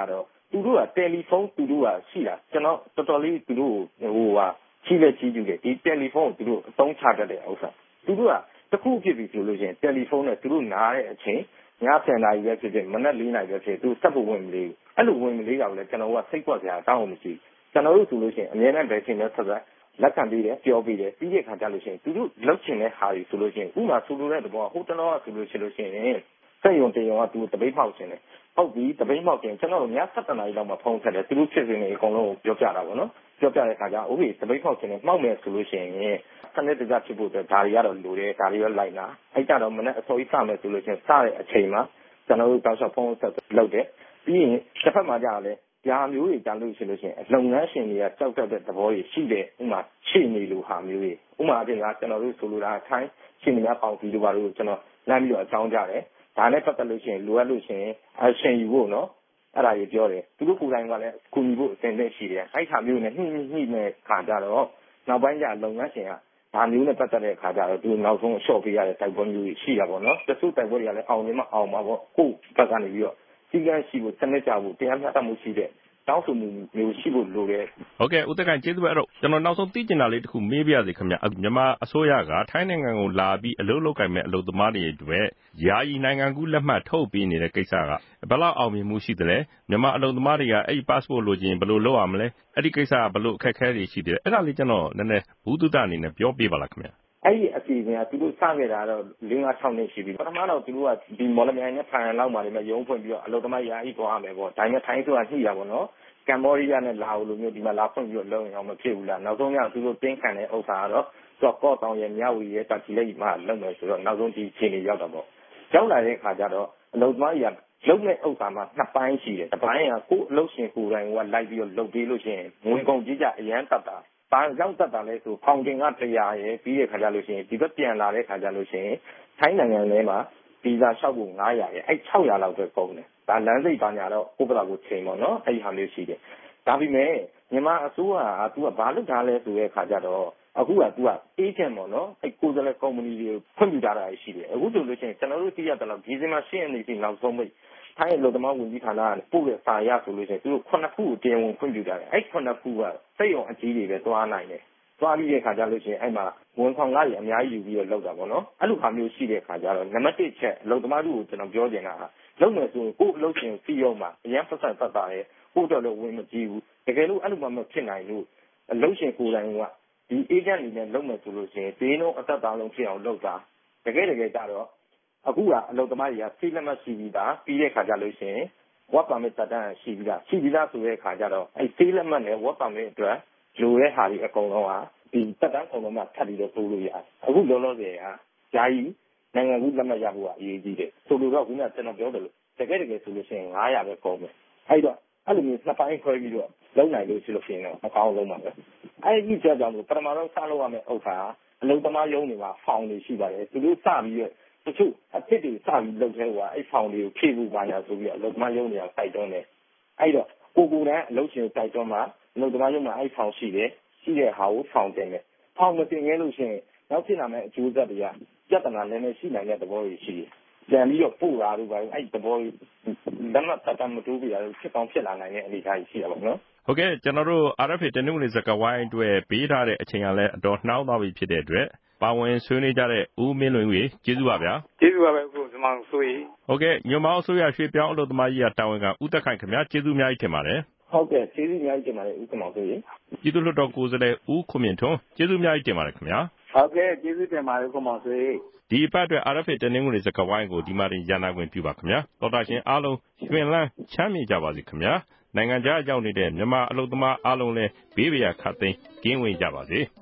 သူတို့ကတယ်လီဖုန်းသူတို့ကရှိတာကျွန်တော်တော်တော်လေးသူတို့ဟိုဟာရှိလက်ကြီးယူတယ်ဒီတယ်လီဖုန်းကိုသူတို့အသုံးချတတ်တဲ့ဥစ္စာသူတို့ကတခုဖြစ်ပြီဆိုလို့ရှိရင်တယ်လီဖုန်းနဲ့သူတို့နားတဲ့အချိန်ညဆယ်နာရီပဲဖြစ်ဖြစ်မနက်လေးနာရီပဲဖြစ်သူစက်ဖို့ဝင်မလေးဘူးအဲ့လိုဝင်မလေးတာကိုလည်းကျွန်တော်ကစိတ်ကွက်စရာတောင်းအောင်မရှိကျွန်တော်တို့ဆိုလို့ရှိရင်အများနဲ့ပဲချိန်နဲ့ဆက်ဆက်လက်ခံပြီးတယ်ပြောပြီးတယ်ပြီးတဲ့ခါကျလို့ရှိရင်သူတို့လောက်ချင်တဲ့ဟာတွေဆိုလို့ရှိရင်ဥမာဆိုလိုတဲ့သဘောဟိုတလောကဆိုလို့ရှိလို့ရှိရင်စက်ရုံတရုံကသူတပိတ်ဖောက်ခြင်းတယ်ဟုတ်ပြီတပိတ်ဖောက်ခြင်းကျွန်တော်တို့ညဆယ်နာရီလောက်မှဖုန်းဆက်တယ်သူတို့ဖြစ်နေအကုန်လုံးကိုပြောပြတာပေါ့နော်ပြောပြတဲ့ခါကျဥပဒေတပိတ်ဖောက်ခြင်းနဲ့မှောက်မယ်ဆိုလို့ရှိရင်စနစ်တကျဖြစ်ဖို့အတွက်ဒါတွေကတော့လိုတယ်ဒါတွေရောလိုက်လာအဲ့ကြတော့မနေ့အစောကြီးစမယ်ဆိုလို့ရှိရင်စတဲ့အချိန်မှာကျွန်တော်တို့တောက်လျှောက်ဖုန်းဆက်လုပ်တယ်ပြီးရင်တစ်ဖက်မှာကြာလဲညာမျိုးတွေကြားလို့ရှိလို့ရှိရင်လုပ်ငန်းရှင်တွေကကြောက်တတ်တဲ့သဘောတွေရှိတယ်ဥမာရှင်းနေလို့ဟာမျိုးတွေဥမာအပြင်ကကျွန်တော်တို့ဆိုလိုတာထိုင်းရှင်းနေများပေါင်းပြီးတို့ဘာလို့ကျွန်တော်လမ်းပြီးတော့အကြောင်းကြတယ်ဒါနဲ့ပတ်သက်လို့ရှိရင်လိုအပ်လို့ရှိရင်အရှင်ယူဖို့နော်အဲ့ဒါကြီးပြောတယ်သူတို့ကိုယ်တိုင်ကလည်းကူညီဖို့အသင့်တဲ့ရှိတယ်အဲ့ခါမျိုးနဲ့ညှိညှိညှိနဲ့ခါကြတော့နောက်ပိုင်းကျလုပ်ငန်းရှင်ကဒါမျိုးနဲ့ပတ်သက်တဲ့ခါကြတော့သူနောက်ဆုံးအလျှော့ပေးရတဲ့တိုက်ပွဲမျိုးကြီးရှိတာပေါ့နော်တချို့တိုက်ပွဲတွေကလည်းအောင်နေမှအောင်မှာပေါ့ကိုယ့်ဘက်ကနေပြီးတော့စီကံရှိဖို့စနစ်ကြဖို့တရားမျှတမှုရှိတဲ့တောင်းဆိုမှုမျိုးရှိဖို့လိုတယ်ဟုတ်ကဲ့ဦးသက်ခိုင်ကျေးဇူးပဲအဲ့တော့ကျွန်တော်နောက်ဆုံးသိချင်တာလေးတစ်ခုမေးပြရစီခင်ဗျမြန်မာအစိုးရကထိုင်းနိုင်ငံကိုလာပြီးအလုပ်လုပ်ကိုင်မဲ့အလုပ်သမားတွေအတွက်ယာယီနိုင်ငံကူးလက်မှတ်ထုတ်ပေးနေတဲ့ကိစ္စကဘယ်လောက်အောင်မြင်မှုရှိသလဲမြန်မာအလုပ်သမားတွေကအဲ့ဒီ passport လိုချင်ဘယ်လိုလုပ်ရမလဲအဲ့ဒီကိစ္စကဘယ်လိုအခက်အခဲတွေရှိသေးလဲအဲ့ဒါလေးကျွန်တော်နည်းနည်းဘူးတုဒအနေနဲ့ပြောပြပါလားခင်ဗျအဲ့ဒီအစီအစဉ်ကသူတို့စခဲ့တာတော့၄၅၆နှစ်ရှိပြီပထမတော့သူတို့ကဒီမော်လမြိုင်နဲ့ဖန်လောက်မှာနေမဲ့ရုံးဖွင့်ပြီးတော့အလုပ်သမားယာယီပေါ်ရမယ်ပေါ့ဒါပေမဲ့ထိုင်းဆိုတာညှိတာပေါ့နော်ကမ္ဘောဒီးယားနဲ့လာအိုလိုမျိုးဒီမှာလာဖွင့်ပြီးတော့လုပ်ရင်အောင်မဖြစ်ဘူးလားနောက်ဆုံးကသူတို့တင်းခံတဲ့ဥစ္စာကတော့သူကကော့တောင်ရဲ့မြဝတီရဲ့တာချီလိတ်မှာလုပ်မယ်ဆိုတော့နောက်ဆုံးဒီအခြေအနေရောက်တော့ပေါ့ရောက်လာတဲ့အခါကျတော့အလုပ်သမားကြီးကလုပ်တဲ့ဥစ္စာမှာနှစ်ပိုင်းရှိတယ်တစ်ပိုင်းကကိုယ်အလုပ်ရှင်ကိုယ်တိုင်ကလိုက်ပြီးတော့လုပ်ပေးလို့ရှိရင်ငွေကုန်ကြီးကြအရန်တက်တာဘာကြောင့်တက်တာလဲဆိုဖောင်တင်ကတရာရယ်ပြီးတဲ့ခါကျလို့ရှိရင်ဒီဘက်ပြန်လာတဲ့ခါကျလို့ရှိရင်ထိုင်းနိုင်ငံထဲမှာဗီဇာလျှောက်ဖို့၅ရာရယ်အဲ့၆ရာလောက်ပဲကုန်တယ်ဒါလမ်းစိတ်ပါညာတော့ဥပဒေကိုချိန်ပေါ့နော်အဲ့ဒီဟာမျိုးရှိတယ်ဒါပေမဲ့မြန်မာအစိုးရကသူကဘာလုပ်ထားလဲဆိုတဲ့ခါကျတော့အခုကသူက agent ပေါ့နော်အဲ့ကိုယ်စားလှယ်ကုမ္ပဏီတွေဖွင့်ပြထားတာရှိတယ်အခုဆိုလို့ရှိရင်ကျွန်တော်တို့သိရတယ်လို့ဒီဇင်ဘာ၈ရက်နေ့ထိနောက်ဆုံးပိတ်ထိုင်းအလုပ်သမားဝန်ကြီးဌာနကပို့တဲ့စာရဆိုလို့ရှိရင်သူတို့ခုနှစ်ခုကိုတင်ဝင်ဖွင့်ပြထားတယ်အဲ့ခုနှစ်ခုကစိတ်ရုံအကြီးတွေပဲသွားနိုင်တယ်သွားပြီးတဲ့ခါကျလို့ရှိရင်အဲ့မှာဝန်ဆောင်ကားကြီးအများကြီးယူပြီးတော့လောက်တာပေါ့နော်အဲ့လိုခါမျိုးရှိတဲ့ခါကျတော့နံပါတ်တစ်ချက်အလုပ်သမားတို့ကိုကျွန်တော်ပြောချင်တာကလုပ်မယ်ဆိုရင်ကိုယ်အလုပ်ရှင်စီရုံမှာအရင်ပတ်သက်ပတ်တာရဲ့ကိုယ်တော့လည်းဝင်မကြည့်ဘူးတကယ်လို့အဲ့လိုမှမဖြစ်နိုင်လို့အလုပ်ရှင်ကိုယ်တိုင်ကဒီ agent တွေနဲ့လုပ်မယ်ဆိုလို့ရှိရင်ဒေးနှုန်းအသက်သားလုံးဖြစ်အောင်လုပ်တာတကယ်တကယ်ကြတော့အခုကအလုပ်သမားတွေကစိတ်လက်မှတ်ရှိပြီးသားပြီးတဲ့ခါကျလို့ရှိရင် work permit တက်တန်းရှိပြီးသားရှိပြီးသားဆိုတဲ့ခါကျတော့အဲ့စိတ်လက်မှတ်နဲ့ work permit အတွက်လိုတဲ့ဟာတွေအကုန်လုံးကဒီတက်တန်းကုန်လုံးမှထပ်ပြီးတော့တိုးလို့ရတယ်အခုလောလောဆယ်ကဂျာကြီးနိုင်ငံကူးလက်မှတ်ရဖို့ကအရေးကြီးတယ်ဆိုလိုတော့ခုနကကျွန်တော်ပြောတယ်လို့တကယ်တကယ်ဆိုလို့ရှိရင်၅ရာပဲကုန်မယ်အဲ့တော့အဲ့လိုမျိုးနှစ်ပိုင်းခွဲပြီးတော့လုံးနိုင်လို့ရှိလို့ရှိရင်တော့အကောင်းဆုံးပါပဲအဲ့ဒီကြောင့်ပထမဆုံးစလုပ်ရမယ့်ဥစ္စာအလုံးသမားရုံးတွေမှာဖောင်တွေရှိပါတယ်သူတို့စပြီးတော့တချို့အဖြစ်တွေစပြီးလုပ်သေးဟိုအဲ့ဖောင်တွေကိုဖြည့်ဖို့ပါညာဆိုပြီးအလုံးသမားရုံးတွေကစိုက်တွန်းတယ်အဲ့တော့ကိုကိုတန်းအလုပ်ရှင်စိုက်တွန်းမှာအလုံးသမားရုံးမှာအဲ့ဖောင်ရှိတယ်ရှိတဲ့ဟာကိုဖောင်တင်တယ်ဖောင်မတင်ခဲ့လို့ရှိရင်နောက်ဖြစ်လာမယ့်အကျိုးဆက်တွေကပြဿနာလည်းလည်းရှိနိုင်တဲ့သဘောတွေရှိတယ်ပြန်ပြီးတော့ပို့တာတို့ပါအဲ့သဘောလက်မှတ်တက်တမ်းမတိုးပြရလို့ဖြစ်ကောင်းဖြစ်လာနိုင်တဲ့အနေအထားကြီးရှိတာပေါ့နော်ဟုတ်ကဲ့ကျွန်တော်တို့ R F A တနင်္ဂနွေစကားဝိုင်းအတွက်ပေးထားတဲ့အချိန်ကလည်းအတော်နှောင်းသွားပြီဖြစ်တဲ့အတွက်ပါဝင်ဆွေးနွေးကြတဲ့ဦးမင်းလွင်ဦးကျေးဇူးပါဗျာကျေးဇူးပါပဲအခုဒီမှာဆိုရင်ဟုတ်ကဲ့ညမောင်ဆိုရရွှေပြောင်းအလုပ်သမားကြီးကတာဝန်ခံဦးသက်ခိုင်ခင်ဗျာကျေးဇူးအများကြီးတင်ပါတယ်ဟုတ်ကဲ့ကျေးဇူးအများကြီးတင်ပါတယ်ဦးကမောင်ဆိုရင်ပြည်သူ့လွှတ်တော်ကိုယ်စားလှယ်ဦးခွန်မြင့်ထွန်းကျေးဇူးအများကြီးတင်ပါတယ်ခင်ဗျာဟုတ်ကဲ့ကျေးဇူးတင်ပါတယ်ဦးကမောင်ဆိုရင်ဒီအပတ်အတွက် R F A တနင်္ဂနွေစကားဝိုင်းကိုဒီမှာတင်ရနာခွင့်ပြုပါခင်ဗျာတော်တာရှင်အားလုံးရွှင်လန်းချမ်းမြေ့ကြပါစေခင်ဗျာနိုင်ငံခြားရောက်နေတဲ့မြန်မာအလုပ်သမားအားလုံးလည်းဘေးပရာခတ်သိမ်းကင်းဝေးကြပါစေ